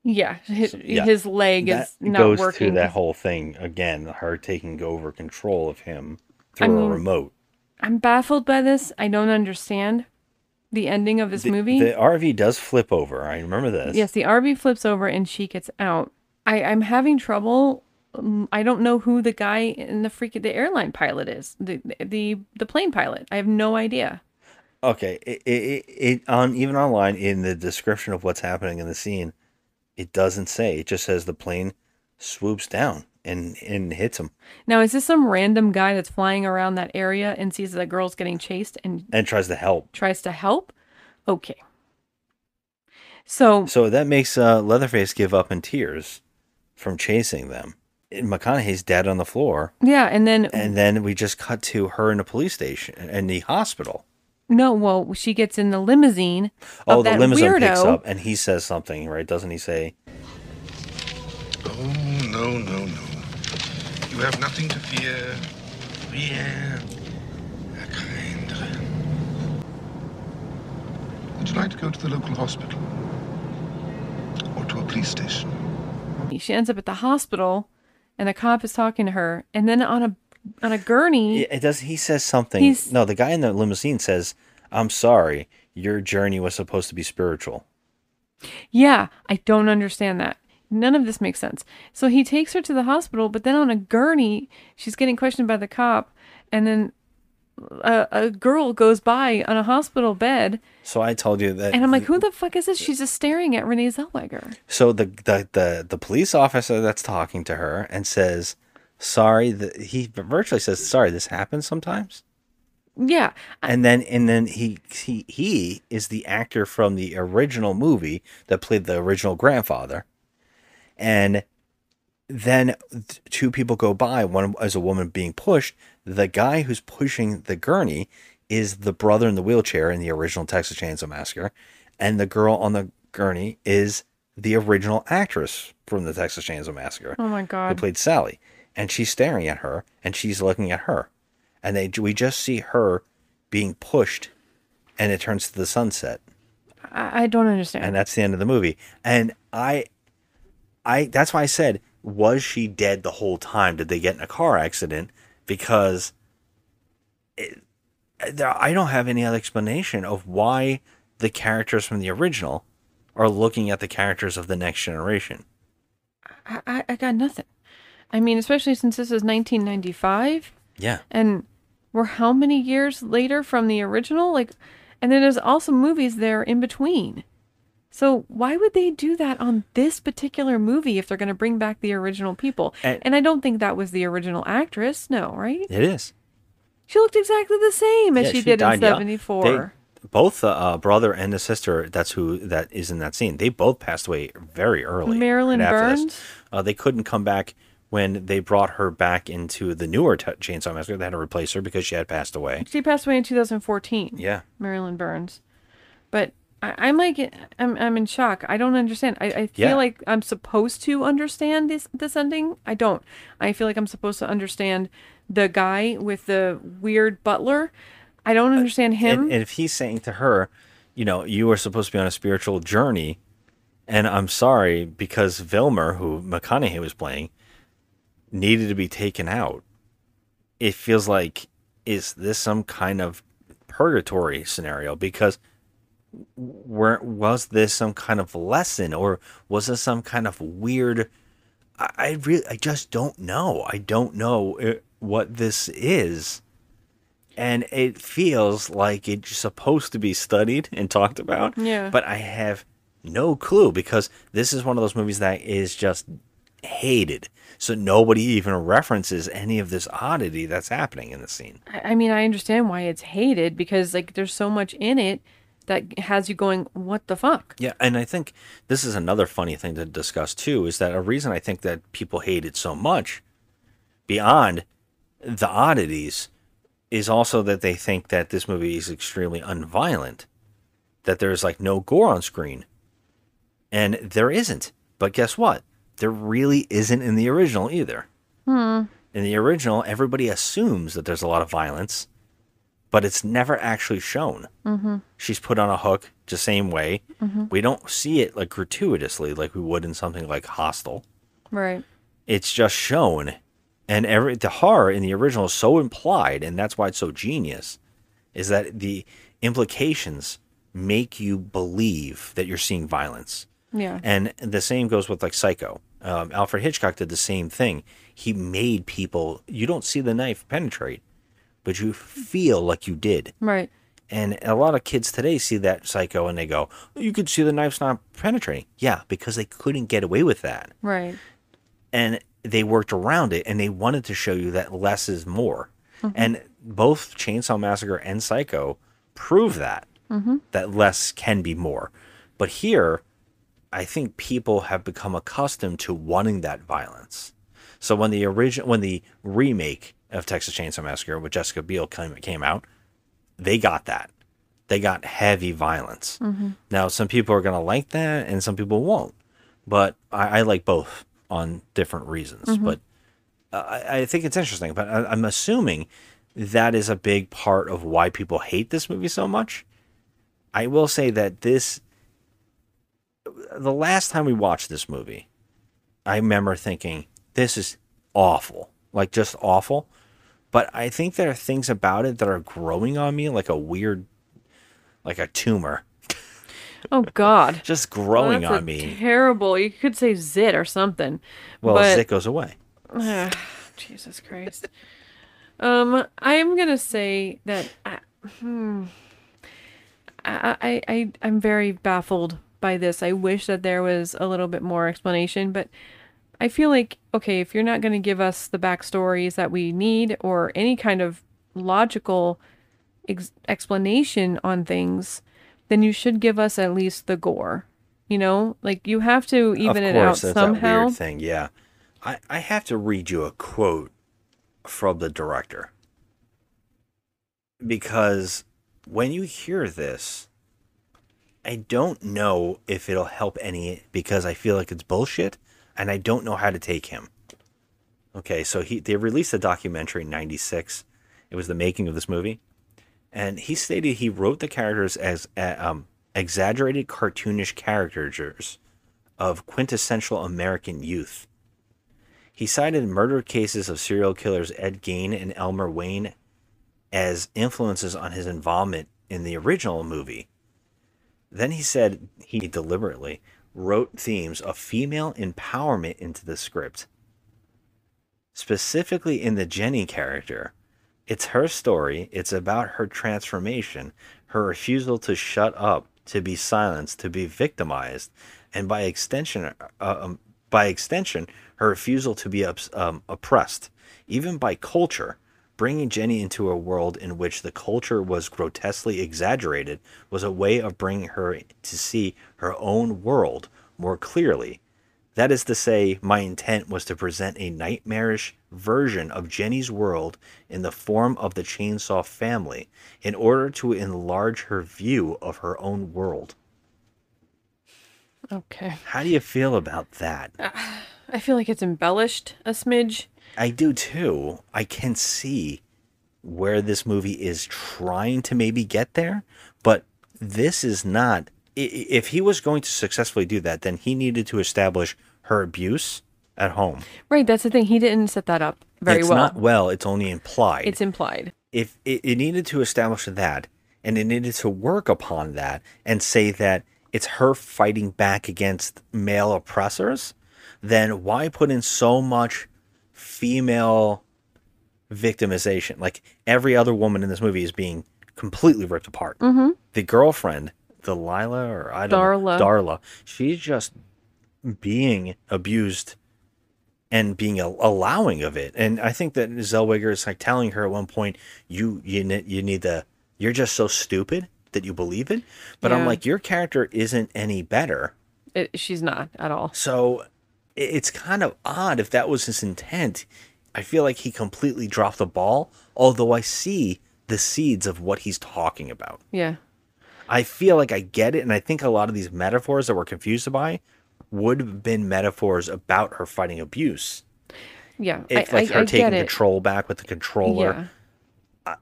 Yeah, his, Yeah. his leg That is not goes working. to that whole thing again, her taking over control of him I through mean, a remote. I'm baffled by this. I don't understand the ending of this The, movie. the R V does flip over. I remember this. Yes, the R V flips over and she gets out. I, I'm having trouble. um, I don't know who the guy in the freak the airline pilot is. The the the plane pilot. I have no idea. Okay, it, it, it on even online in the description of what's happening in the scene, it doesn't say. It just says the plane swoops down and and hits him Now, is this some random guy that's flying around that area and sees that a girl's getting chased and and tries to help. tries to help? Okay. So So that makes uh, Leatherface give up in tears from chasing them. And McConaughey's dead on the floor, yeah, and then and then we just cut to her in the police station in the hospital. no, well, she gets in the limousine. Of Oh, the that limousine weirdo. picks up, and he says something, right? Doesn't he say? Oh, no, no, no. You have nothing to fear. Rien. À craindre. Would you like to go to the local hospital? Or to a police station? She ends up at the hospital, and the cop is talking to her, and then on a on a gurney. Yeah, it does. He says something. He's- No, the guy in the limousine says, "I'm sorry. Your journey was supposed to be spiritual." Yeah, I don't understand that. None of this makes sense. So he takes her to the hospital, but then on a gurney, she's getting questioned by the cop, and then a, a girl goes by on a hospital bed, So I told you that. and I'm like, who the fuck is this? She's just staring at Renee Zellweger. So the the the, the police officer that's talking to her and says, "Sorry." That he virtually says, "Sorry, this happens sometimes." Yeah, And then and then he he he is the actor from the original movie that played the original grandfather. And then th- two people go by, one as a woman being pushed. The guy who's pushing the gurney is the brother in the wheelchair in the original Texas Chainsaw Massacre, and the girl on the gurney is the original actress from the Texas Chainsaw Massacre. Oh my Who God. played Sally, and she's staring at her, and she's looking at her, and they we just see her being pushed, and it turns to the sunset, I, I don't understand. and that's the end of the movie. And I, I that's why I said, was she dead the whole time? Did they get in a car accident? Because it, there, I don't have any other explanation of why the characters from the original are looking at the characters of the next generation. I, I, I got nothing. I mean, especially since this is nineteen ninety-five. Yeah. And we're how many years later from the original? Like, and then there's also movies there in between. So why would they do that on this particular movie if they're going to bring back the original people? And- And, I don't think that was the original actress. No, right? It is. She looked exactly the same as Yeah, she, she did in died young. seventy-four. They- both the uh, brother and the sister, that's who that is in that scene. They both passed away very early. Marilyn right after this. Burns? Uh, they couldn't come back when they brought her back into the newer t- Chainsaw Massacre. They had to replace her because she had passed away. She passed away in two thousand fourteen. Yeah. Marilyn Burns. But I, I'm like, I'm, I'm in shock. I don't understand. I, I feel Yeah. like I'm supposed to understand this, this ending. I don't. I feel like I'm supposed to understand the guy with the weird butler. I don't understand him. And, and if he's saying to her, you know, you were supposed to be on a spiritual journey, and I'm sorry because Vilmer, who McConaughey was playing, needed to be taken out. It feels like, is this some kind of purgatory scenario? Because where was this some kind of lesson, or was this some kind of weird? I, I really, I just don't know. I don't know uh, what this is. And it feels like it's supposed to be studied and talked about. Yeah. But I have no clue because this is one of those movies that is just hated. So nobody even references any of this oddity that's happening in the scene. I I mean, I understand why it's hated because like there's so much in it that has you going, what the fuck? Yeah, and I think this is another funny thing to discuss too, is that a reason I think that people hate it so much, beyond the oddities, is also that they think that this movie is extremely unviolent, that there's like no gore on screen. And there isn't. But guess what? There really isn't in the original either. Hmm. In the original, everybody assumes that there's a lot of violence but it's never actually shown. Mm-hmm. She's put on a hook the same way. Mm-hmm. We don't see it like gratuitously like we would in something like Hostel. Right. It's just shown, and every the horror in the original is so implied, and that's why it's so genius, is that the implications make you believe that you're seeing violence. Yeah. And the same goes with like Psycho. Um, Alfred Hitchcock did the same thing. He made people, you don't see the knife penetrate, but you feel like you did. Right. And a lot of kids today see that Psycho and they go, you could see the knife's not penetrating. Yeah, because they couldn't get away with that. Right. And they worked around it, and they wanted to show you that less is more. Mhm. And both Chainsaw Massacre and Psycho prove that, Mhm. that less can be more. But here, I think people have become accustomed to wanting that violence. So when the original, when the remake of Texas Chainsaw Massacre with Jessica Biel came, came out, they got that. They got heavy violence. Mhm. Now, some people are going to like that, and some people won't. But I, I like both on different reasons. Mhm. But uh, I, I think it's interesting. But I, I'm assuming that is a big part of why people hate this movie so much. I will say that this, the last time we watched this movie, I remember thinking, this is awful. Like, just awful. But I think there are things about it that are growing on me like a weird, like a tumor. Oh, God. Just growing That's on a me. Terrible. You could say zit or something. Well, but... zit goes away. Ugh, Jesus Christ. Um, I'm gonna say that I, hmm, I, I, I, I'm very baffled by this. I wish that there was a little bit more explanation, but I feel like, okay, if you're not gonna give us the backstories that we need or any kind of logical ex- explanation on things, then you should give us at least the gore. You know, like you have to even Of it out course, that's somehow. that weird thing. Yeah, I, I have to read you a quote from the director, because when you hear this, I don't know if it'll help any, because I feel like it's bullshit, and I don't know how to take him. Okay, so he they released a documentary in ninety-six. It was the making of this movie, and he stated he wrote the characters as uh, um, exaggerated cartoonish caricatures of quintessential American youth. He cited murder cases of serial killers Ed Gein and Elmer Wayne as influences on his involvement in the original movie. Then he said he deliberately wrote themes of female empowerment into the script. Specifically in the Jenny character, it's her story, it's about her transformation, her refusal to shut up, to be silenced, to be victimized, and by extension, uh, um, by extension, her refusal to be um, oppressed, even by culture. Bringing Jenny into a world in which the culture was grotesquely exaggerated was a way of bringing her to see her own world more clearly. That is to say, my intent was to present a nightmarish version of Jenny's world in the form of the Chainsaw family in order to enlarge her view of her own world. Okay. How do you feel about that? Uh, I feel like it's embellished a smidge. I do too. I can see where this movie is trying to maybe get there, but this is not. If he was going to successfully do that, then he needed to establish her abuse at home. Right, that's the thing. He didn't set that up very it's well. It's not well, it's only implied. It's implied. If it, it needed to establish that, and it needed to work upon that, and say that it's her fighting back against male oppressors, then why put in so much female victimization? Like, every other woman in this movie is being completely ripped apart. Mm-hmm. The girlfriend, Delilah, or I don't Darla. know, Darla, she's just being abused and being a- allowing of it. And I think that Zellweger is like telling her at one point, you you, ne- you need the, you're just so stupid that you believe it. But Yeah. I'm like, your character isn't any better. It, she's not at all. So it- it's kind of odd if that was his intent. I feel like he completely dropped the ball, although I see the seeds of what he's talking about. Yeah. I feel like I get it, and I think a lot of these metaphors that we're confused by would have been metaphors about her fighting abuse. Yeah. It's I, like I, her I taking get it. control back with the controller. Yeah. I,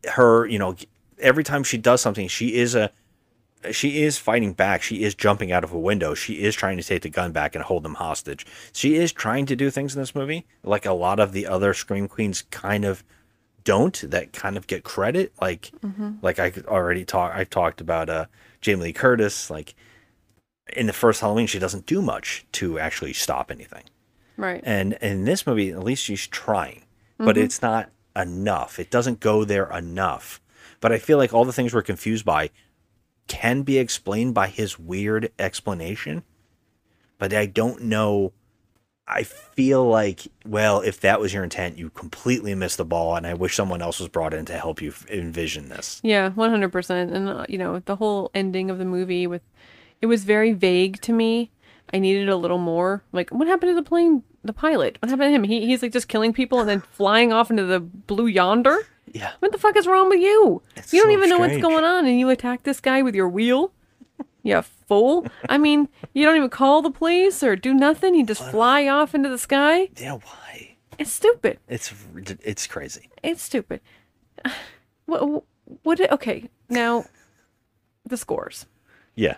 her, you know, every time she does something, she is a she is fighting back. She is jumping out of a window. She is trying to take the gun back and hold them hostage. She is trying to do things in this movie like a lot of the other Scream Queens kind of don't, that kind of get credit. Like, Mhm. like I already talked, I talked about uh, Jamie Lee Curtis. Like in the first Halloween, she doesn't do much to actually stop anything. Right. And in this movie, at least she's trying, but Mhm. it's not enough. It doesn't go there enough. But I feel like all the things we're confused by can be explained by his weird explanation, but I don't know. I feel like, well, if that was your intent, you completely missed the ball, and I wish someone else was brought in to help you f- envision this. Yeah, one hundred percent. And, uh, you know, the whole ending of the movie, with it was very vague to me. I needed a little more. Like, what happened to the plane, the pilot? What happened to him? He, he's like just killing people and then flying off into the blue yonder? Yeah. What the fuck is wrong with you? It's you don't so even know strange. what's going on, and you attack this guy with your wheel? You fool. I mean, you don't even call the police or do nothing. You just fly off into the sky? Yeah, why? It's stupid. It's it's crazy. It's stupid. What? What? Okay, now the scores. Yeah.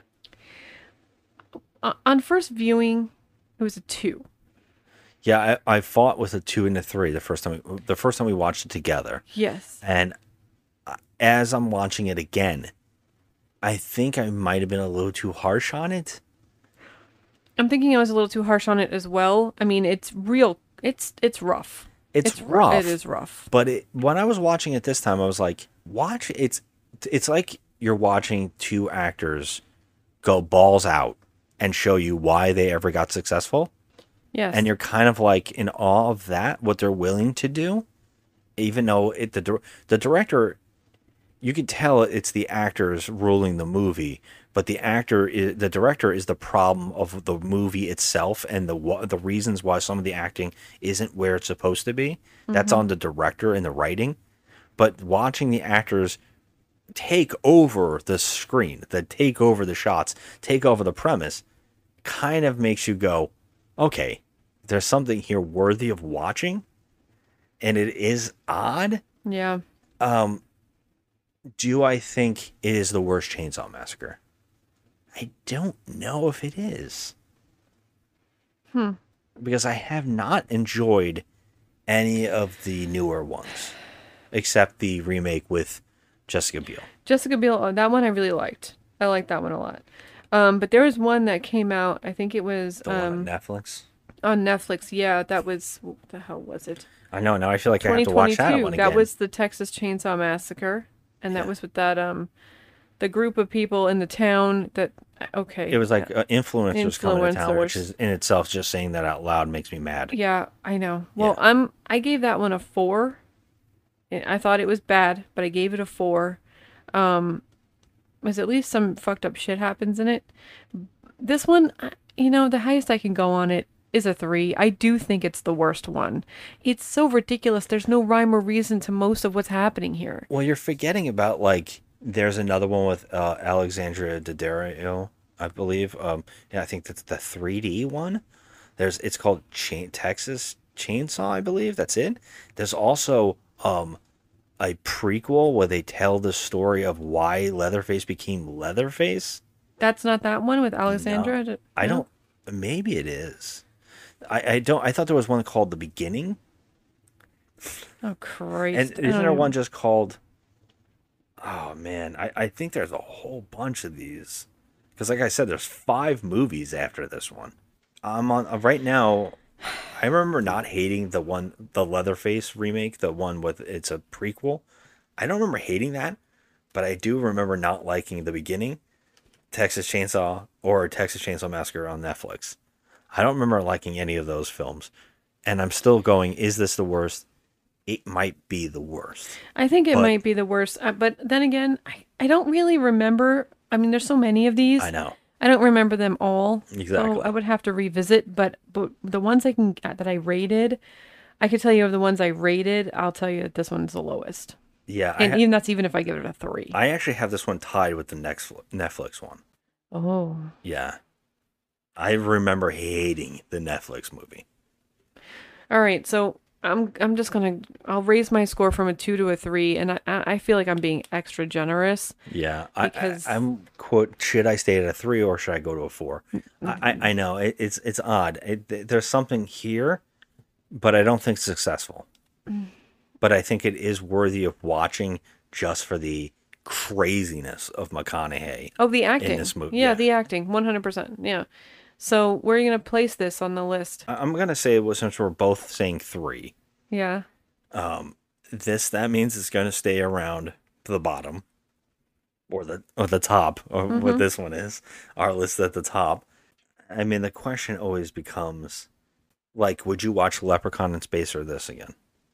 Uh, on first viewing, it was a two. Yeah, I, I fought with a two and a three the first time. We, the first time we watched it together. Yes. And as I'm watching it again, I think I might have been a little too harsh on it. I'm thinking I was a little too harsh on it as well. I mean, it's real. It's it's rough. It's, it's rough. It is rough. But it, when I was watching it this time, I was like, watch. It's it's like you're watching two actors go balls out and show you why they ever got successful. Yes. And you're kind of like in awe of that, what they're willing to do, even though it the dir- the director, you can tell it's the actors ruling the movie, but the actor is, the director is the problem of the movie itself, and the wh- the reasons why some of the acting isn't where it's supposed to be. That's Mhm. on the director and the writing. But watching the actors take over the screen, that take over the shots, take over the premise, kind of makes you go, okay, there's something here worthy of watching, and it is odd. Yeah. Um, do I think it is the worst Chainsaw Massacre? I don't know if it is. Hmm. Because I have not enjoyed any of the newer ones, except the remake with Jessica Biel. Jessica Biel, oh, that one I really liked. I liked that one a lot. Um, but there was one that came out. I think it was The one um, on Netflix. on Netflix. Yeah, that was what the hell was it? I know. Now I feel like I have to watch that one again. That was the Texas Chainsaw Massacre, and that Yeah. was with that um, the group of people in the town that. Okay. It was like uh, influencers coming to town, which Influencers. is in itself just saying that out loud makes me mad. Yeah, I know. Well, I'm. I gave that one a four. I I thought it was bad, but I gave it a four. Um, was at least some fucked up shit happens in it. This one, I- you know, the highest I can go on it is a three. I do think it's the worst one. It's so ridiculous. There's no rhyme or reason to most of what's happening here. Well, you're forgetting about, like, there's another one with uh, Alexandria Daddario, I believe. Um, yeah, I think that's the three D one. There's it's called Chain Texas Chainsaw, I believe. That's it. There's also um, a prequel where they tell the story of why Leatherface became Leatherface. That's not that one with Alexandra. No, D- I no? don't. Maybe it is. I, I don't. I thought there was one called The Beginning. Oh Christ! And I isn't don't there even- one just called? Oh man, I, I think there's a whole bunch of these. Because like I said, there's five movies after this one. I'm on uh, right now. I remember not hating the one, the Leatherface remake, the one with it's a prequel. I don't remember hating that, but I do remember not liking The Beginning, Texas Chainsaw, or Texas Chainsaw Massacre on Netflix. I don't remember liking any of those films, and I'm still going, is this the worst? It might be the worst. I think it But- might be the worst. Uh, but then again, I, I don't really remember. I mean, there's so many of these. I know. I don't remember them all. Exactly. So I would have to revisit. But but the ones I can that I rated, I could tell you of the ones I rated. I'll tell you that this one's the lowest. Yeah, I and ha- even that's even if I give it a three. I actually have this one tied with the next Netflix one. Oh. Yeah. I remember hating the Netflix movie. All right. So I'm I'm just gonna I'll raise my score from a two to a three, and I I feel like I'm being extra generous. Yeah, because I, I, I'm quote. Should I stay at a three or should I go to a four? I, I, I know it, it's it's odd. It, there's something here, but I don't think successful. But I think it is worthy of watching just for the craziness of McConaughey. Oh, the acting in this movie. Yeah, yeah. The acting, one hundred percent. Yeah. So where are you gonna place this on the list? I'm gonna say, well, since we're both saying three. Yeah. Um, this that means it's gonna stay around the bottom, or the or the top, or Mm-hmm. what this one is. Our list at the top. I mean, the question always becomes, like, would you watch Leprechaun in Space or this again?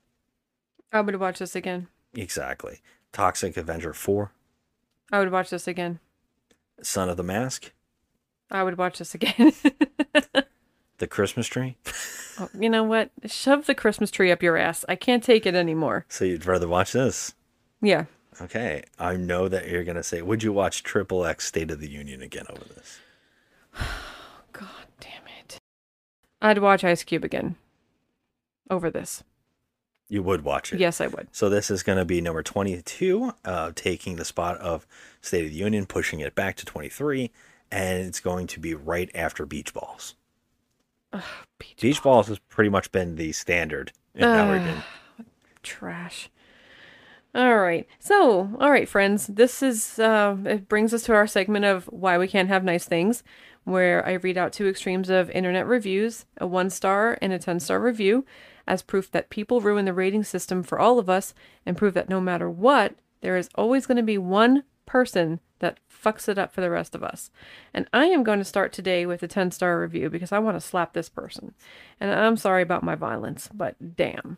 I would watch this again. Exactly. Toxic Avenger four. I would watch this again. Son of the Mask. I would watch this again. The Christmas Tree. Oh, you know what? Shove the Christmas tree up your ass. I can't take it anymore. So you'd rather watch this? Yeah. Okay. I know that you're going to say, would you watch Triple X State of the Union again over this? God damn it. I'd watch Ice Cube again over this. You would watch it? Yes, I would. So this is going to be number twenty-two, uh, taking the spot of State of the Union, pushing it back to twenty-three, and it's going to be right after Beach Balls. Ugh, Beach, Beach Balls has pretty much been the standard in Ugh, Oregon. Trash. All right. So, all right, friends. This is, uh, it brings us to our segment of Why We Can't Have Nice Things, where I read out two extremes of internet reviews, a one star and a ten star review, as proof that people ruin the rating system for all of us, and prove that no matter what, there is always going to be one person that fucks it up for the rest of us. And I am going to start today with a ten star review because I want to slap this person. And I'm sorry about my violence, but damn.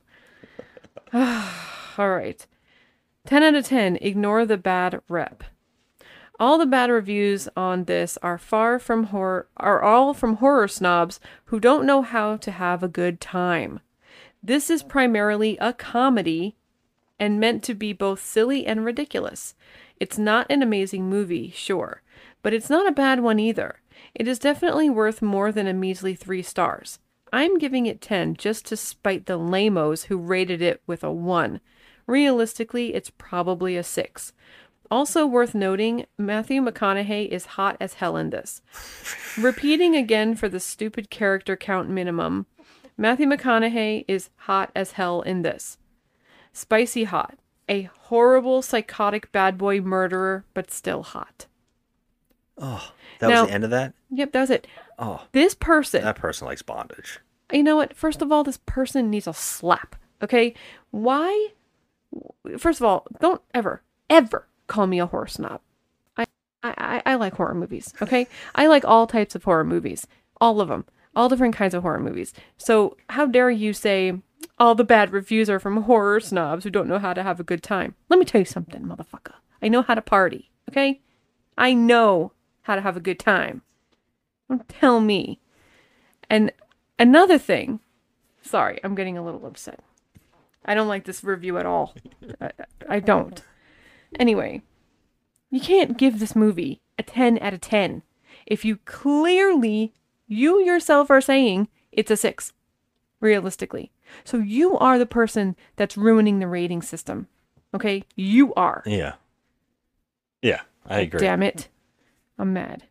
All right. ten out of ten, ignore the bad rep. All the bad reviews on this are far from horror, are all from horror snobs who don't know how to have a good time. This is primarily a comedy and meant to be both silly and ridiculous. It's not an amazing movie, sure, but it's not a bad one either. It is definitely worth more than a measly three stars. I'm giving it ten just to spite the lamos who rated it with a one. Realistically, it's probably a six. Also worth noting, Matthew McConaughey is hot as hell in this. Repeating again for the stupid character count minimum, Matthew McConaughey is hot as hell in this. Spicy hot. A horrible, psychotic bad boy murderer, but still hot. Oh, that Now- was the end of that? Yep, that was it. Oh, This person, that person likes bondage. you know what? First of all, this person needs a slap. Okay? Why? First of all, don't ever, ever call me a horror snob. I, I, I like horror movies. Okay? I like all types of horror movies. All of them. All different kinds of horror movies. So how dare you say all the bad reviews are from horror snobs who don't know how to have a good time? Let me tell you something, motherfucker. I know how to party. Okay? I know how to have a good time. Don't tell me. And another thing, sorry, I'm getting a little upset. I don't like this review at all. I, I don't. Anyway, you can't give this movie a ten out of ten if you clearly, you yourself are saying it's a six, realistically. So you are the person that's ruining the rating system. Okay? You are. Yeah. Yeah, I agree. Damn it. I'm mad.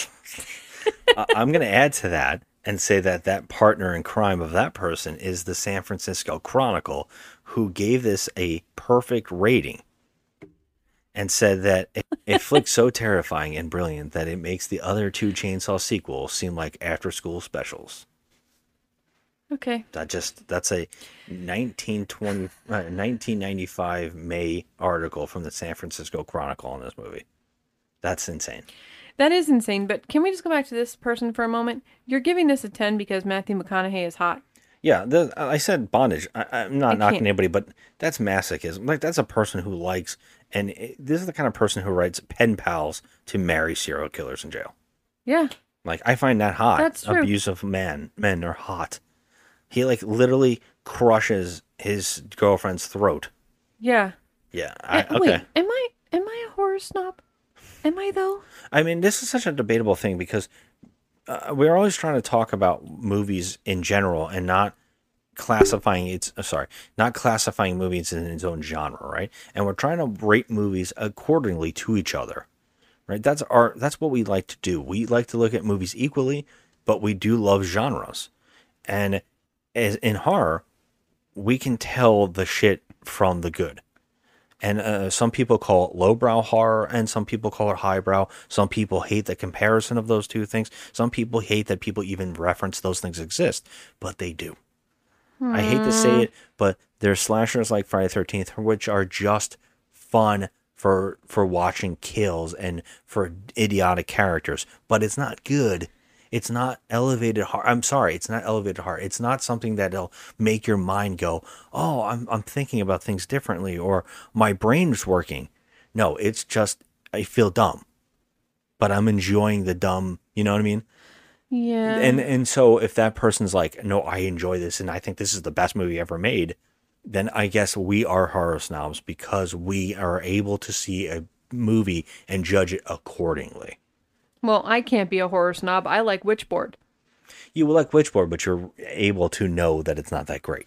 I- I'm going to add to that and say that that partner in crime of that person is the San Francisco Chronicle, who gave this a perfect rating and said that it, it flick's so terrifying and brilliant that it makes the other two Chainsaw sequels seem like after-school specials. Okay. That just that's a nineteen twenty, uh, nineteen ninety-five May article from the San Francisco Chronicle on this movie. That's insane. That is insane, but can we just go back to this person for a moment? You're giving this a ten because Matthew McConaughey is hot. Yeah, the, I said bondage. I, I'm not I knocking can't- anybody, but that's masochism. Like, that's a person who likes, and it, this is the kind of person who writes pen pals to marry serial killers in jail. Yeah. Like, I find that hot. That's true. Abusive men, men are hot. He, like, literally crushes his girlfriend's throat. Yeah. Yeah, I, Uh, okay. Wait, am I am I a horror snob? Am I though? I mean, this is such a debatable thing because uh, we're always trying to talk about movies in general and not classifying it's uh, sorry, not classifying movies in its own genre, right? And we're trying to rate movies accordingly to each other, right? That's our that's what we like to do. We like to look at movies equally, but we do love genres. And as in horror, we can tell the shit from the good. And uh, some people call it lowbrow horror, and some people call it highbrow. Some people hate the comparison of those two things. Some people hate that people even reference those things exist, but they do. I hate to say it, but there's slashers like Friday the thirteenth, which are just fun for for watching kills and for idiotic characters, but it's not good. It's not elevated horror. I'm sorry, it's not elevated horror. It's not something that'll make your mind go, "Oh, I'm I'm thinking about things differently," or "My brain's working." No, it's just I feel dumb, but I'm enjoying the dumb. You know what I mean? Yeah. And and so if that person's like, "No, I enjoy this, and I think this is the best movie ever made," then I guess we are horror snobs because we are able to see a movie and judge it accordingly. Well, I can't be a horror snob. I like Witchboard. You will like Witchboard, but you're able to know that it's not that great.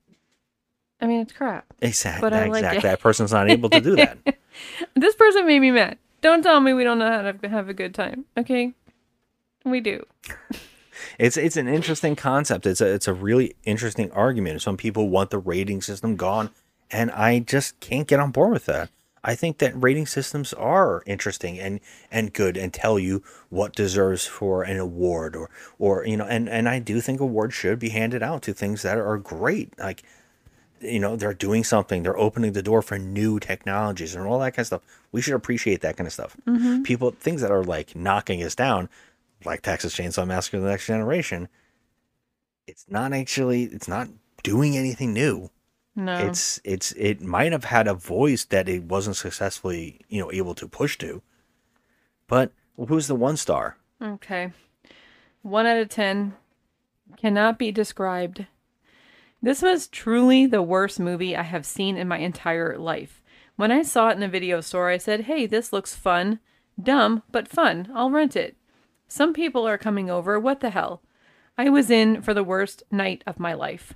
I mean, it's crap. Exactly. But I like exactly. it. That person's not able to do that. This person made me mad. Don't tell me we don't know how to have a good time. Okay? We do. It's it's an interesting concept. It's a it's a really interesting argument. Some people want the rating system gone, and I just can't get on board with that. I think that rating systems are interesting and, and good and tell you what deserves for an award or or you know and, and I do think awards should be handed out to things that are great. Like, you know, they're doing something, they're opening the door for new technologies and all that kind of stuff. We should appreciate that kind of stuff. Mm-hmm. People, things that are like knocking us down, like Texas Chainsaw Massacre: The Next Generation, it's not actually it's not doing anything new. No. It's it's it might have had a voice that it wasn't successfully, you know, able to push to. But who's the one star? Okay. One out of ten. Cannot be described. This was truly the worst movie I have seen in my entire life. When I saw it in a video store, I said, "Hey, this looks fun. Dumb, but fun. I'll rent it. Some people are coming over. What the hell?" I was in for the worst night of my life.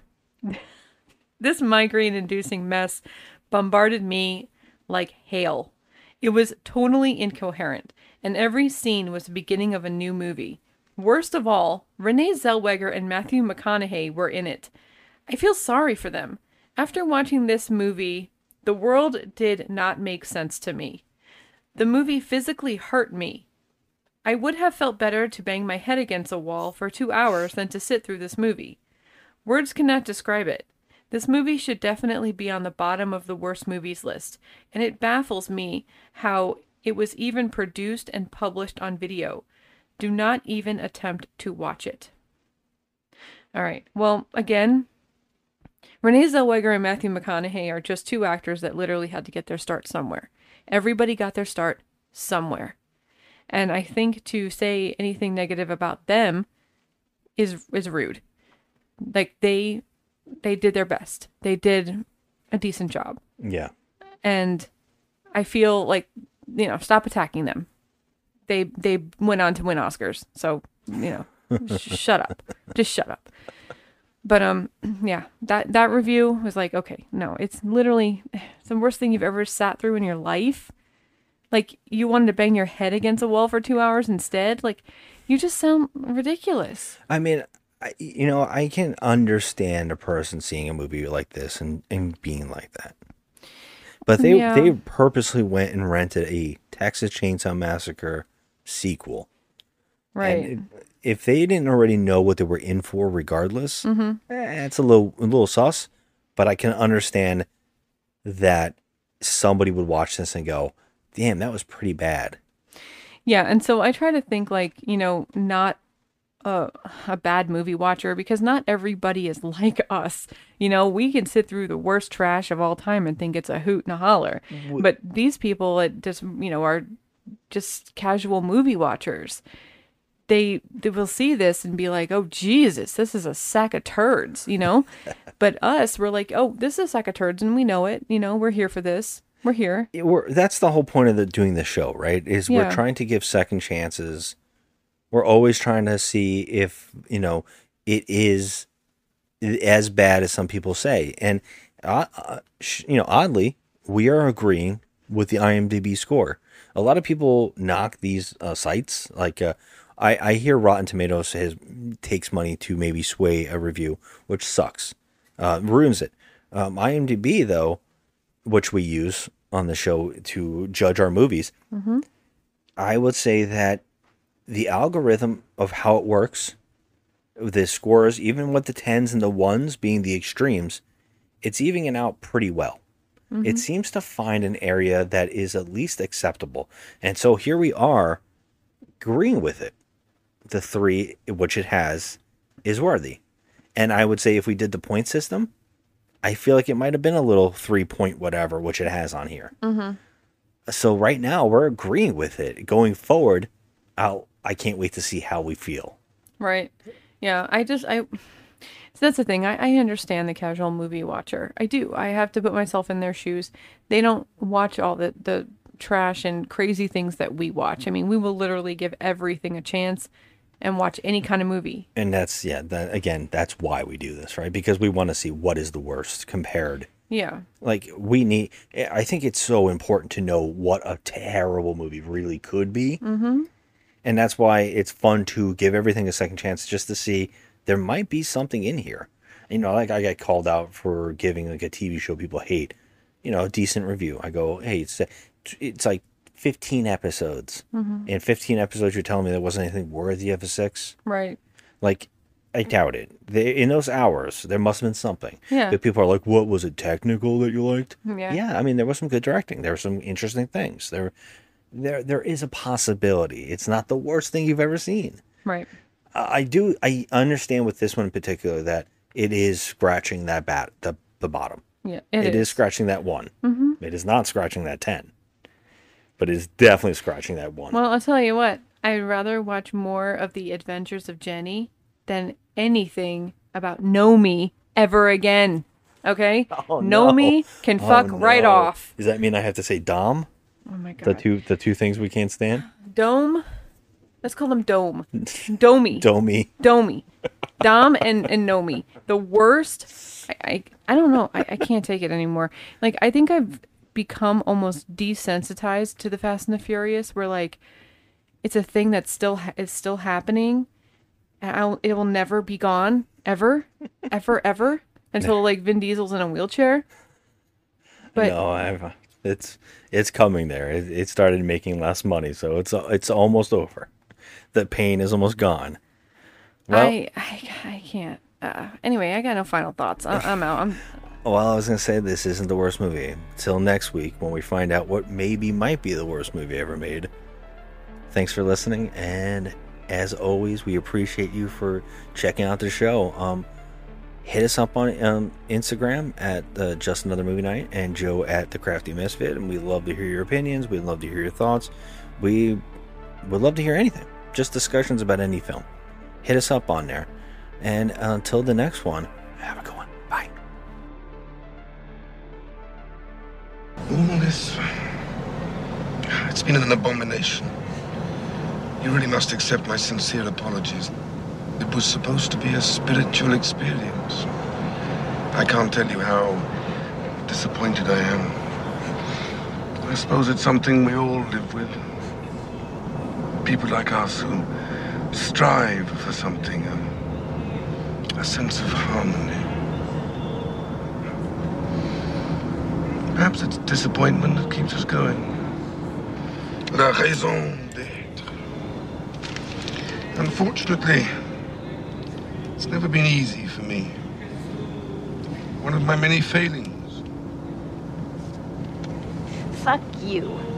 This migraine-inducing mess bombarded me like hail. It was totally incoherent, and every scene was the beginning of a new movie. Worst of all, Renee Zellweger and Matthew McConaughey were in it. I feel sorry for them. After watching this movie, the world did not make sense to me. The movie physically hurt me. I would have felt better to bang my head against a wall for two hours than to sit through this movie. Words cannot describe it. This movie should definitely be on the bottom of the worst movies list, and it baffles me how it was even produced and published on video. Do not even attempt to watch it. All right. Well, again, Renee Zellweger and Matthew McConaughey are just two actors that literally had to get their start somewhere. Everybody got their start somewhere. And I think to say anything negative about them is is rude. Like, they they did their best. They did a decent job. Yeah. And I feel like, you know, stop attacking them. They they went on to win Oscars. So, you know, sh- shut up. Just shut up. But um yeah, that that review was like, okay, no, it's literally it's the worst thing you've ever sat through in your life. Like, you wanted to bang your head against a wall for two hours instead? Like, you just sound ridiculous. I mean, I, you know, I can understand a person seeing a movie like this and, and being like that. But they Yeah. they purposely went and rented a Texas Chainsaw Massacre sequel. Right. And it- if they didn't already know what they were in for regardless, Mhm. eh, it's a little a little sus. But I can understand that somebody would watch this and go, damn, that was pretty bad. Yeah, and so I try to think, like, you know, not a, a bad movie watcher, because not everybody is like us. You know, we can sit through the worst trash of all time and think it's a hoot and a holler. Wh- But these people that just, you know, are just casual movie watchers. They they will see this and be like, "Oh, Jesus, this is a sack of turds," you know? But us, we're like, "Oh, this is a sack of turds, and we know it. You know, we're here for this. We're here." It- we're, that's the whole point of the, doing the show, right? Is Yeah. we're trying to give second chances. We're always trying to see if, you know, it is as bad as some people say. And, uh, uh, you know, oddly, we are agreeing with the IMDb score. A lot of people knock these uh, sites. Like, uh, I, I hear Rotten Tomatoes has, takes money to maybe sway a review, which sucks. Uh, ruins it. Um, IMDb, though, which we use on the show to judge our movies, Mm-hmm. I would say that the algorithm of how it works, the scores, even with the tens and the ones being the extremes, it's evening out pretty well. Mhm. It seems to find an area that is at least acceptable. And so here we are agreeing with it. The three, which it has, is worthy. And I would say if we did the point system, I feel like it might have been a little three point whatever, which it has on here. Mm-hmm. So right now we're agreeing with it. Going forward, I'll, I can't wait to see how we feel. Right. Yeah. I just, I, so that's the thing. I, I understand the casual movie watcher. I do. I have to put myself in their shoes. They don't watch all the, the trash and crazy things that we watch. I mean, we will literally give everything a chance and watch any kind of movie. And that's, yeah, that, again, that's why we do this, right? Because we want to see what is the worst compared. Yeah. Like, we need, I think it's so important to know what a terrible movie really could be. Mm-hmm. And that's why it's fun to give everything a second chance just to see there might be something in here. You know, like I get called out for giving like a T V show people hate, you know, a decent review. I go, hey, it's it's like fifteen episodes. Mhm. In fifteen episodes, you're telling me there wasn't anything worthy of a six? Right. Like, I doubt it. They, in those hours, there must have been something. Yeah. But people are like, what, was it technical that you liked? Yeah. Yeah, I mean, there was some good directing. There were some interesting things. There, there, there is a possibility. It's not the worst thing you've ever seen. Right. I do. I understand with this one in particular that it is scratching that bat, the the bottom. Yeah, it, it is. is. scratching that one. Mhm. It is not scratching that ten, but it is definitely scratching that one. Well, I'll tell you what. I'd rather watch more of the Adventures of Jenny than anything about Nomi ever again. Okay? Oh, no. Nomi can Oh, fuck right no. off. Does that mean I have to say Dom? Oh my god. The two the two things we can't stand. Dome. Let's call them Dome. Domi. Domi. Domi. Dom and, and Nomi. The worst. I, I, I don't know. I, I can't take it anymore. Like, I think I've become almost desensitized to the Fast and the Furious, where, like, it's a thing that still ha- is still happening. And I'll, it will never be gone. Ever. Ever, ever. Until, like, Vin Diesel's in a wheelchair. But no, I've, it's it's coming there. It, it started making less money, so it's it's almost over. The pain is almost gone. Well, I, I, I can't. Uh, anyway, I got no final thoughts. I, I'm out. I'm. well, I was gonna say this isn't the worst movie. Till next week when we find out what maybe might be the worst movie ever made. Thanks for listening, and as always, we appreciate you for checking out the show. Um, hit us up on um, Instagram at uh, Just Another Movie Night and Joe at The Crafty Misfit, and we'd love to hear your opinions. We'd love to hear your thoughts. We would love to hear anything. Just discussions about any film. Hit us up on there. And until the next one, have a good one. Bye. All this, it's been an abomination. You really must accept my sincere apologies. It was supposed to be a spiritual experience. I can't tell you how disappointed I am. I suppose it's something we all live with. People like us who strive for something, um, a sense of harmony. Perhaps it's disappointment that keeps us going. La raison d'être. Unfortunately, it's never been easy for me. One of my many failings. Fuck you.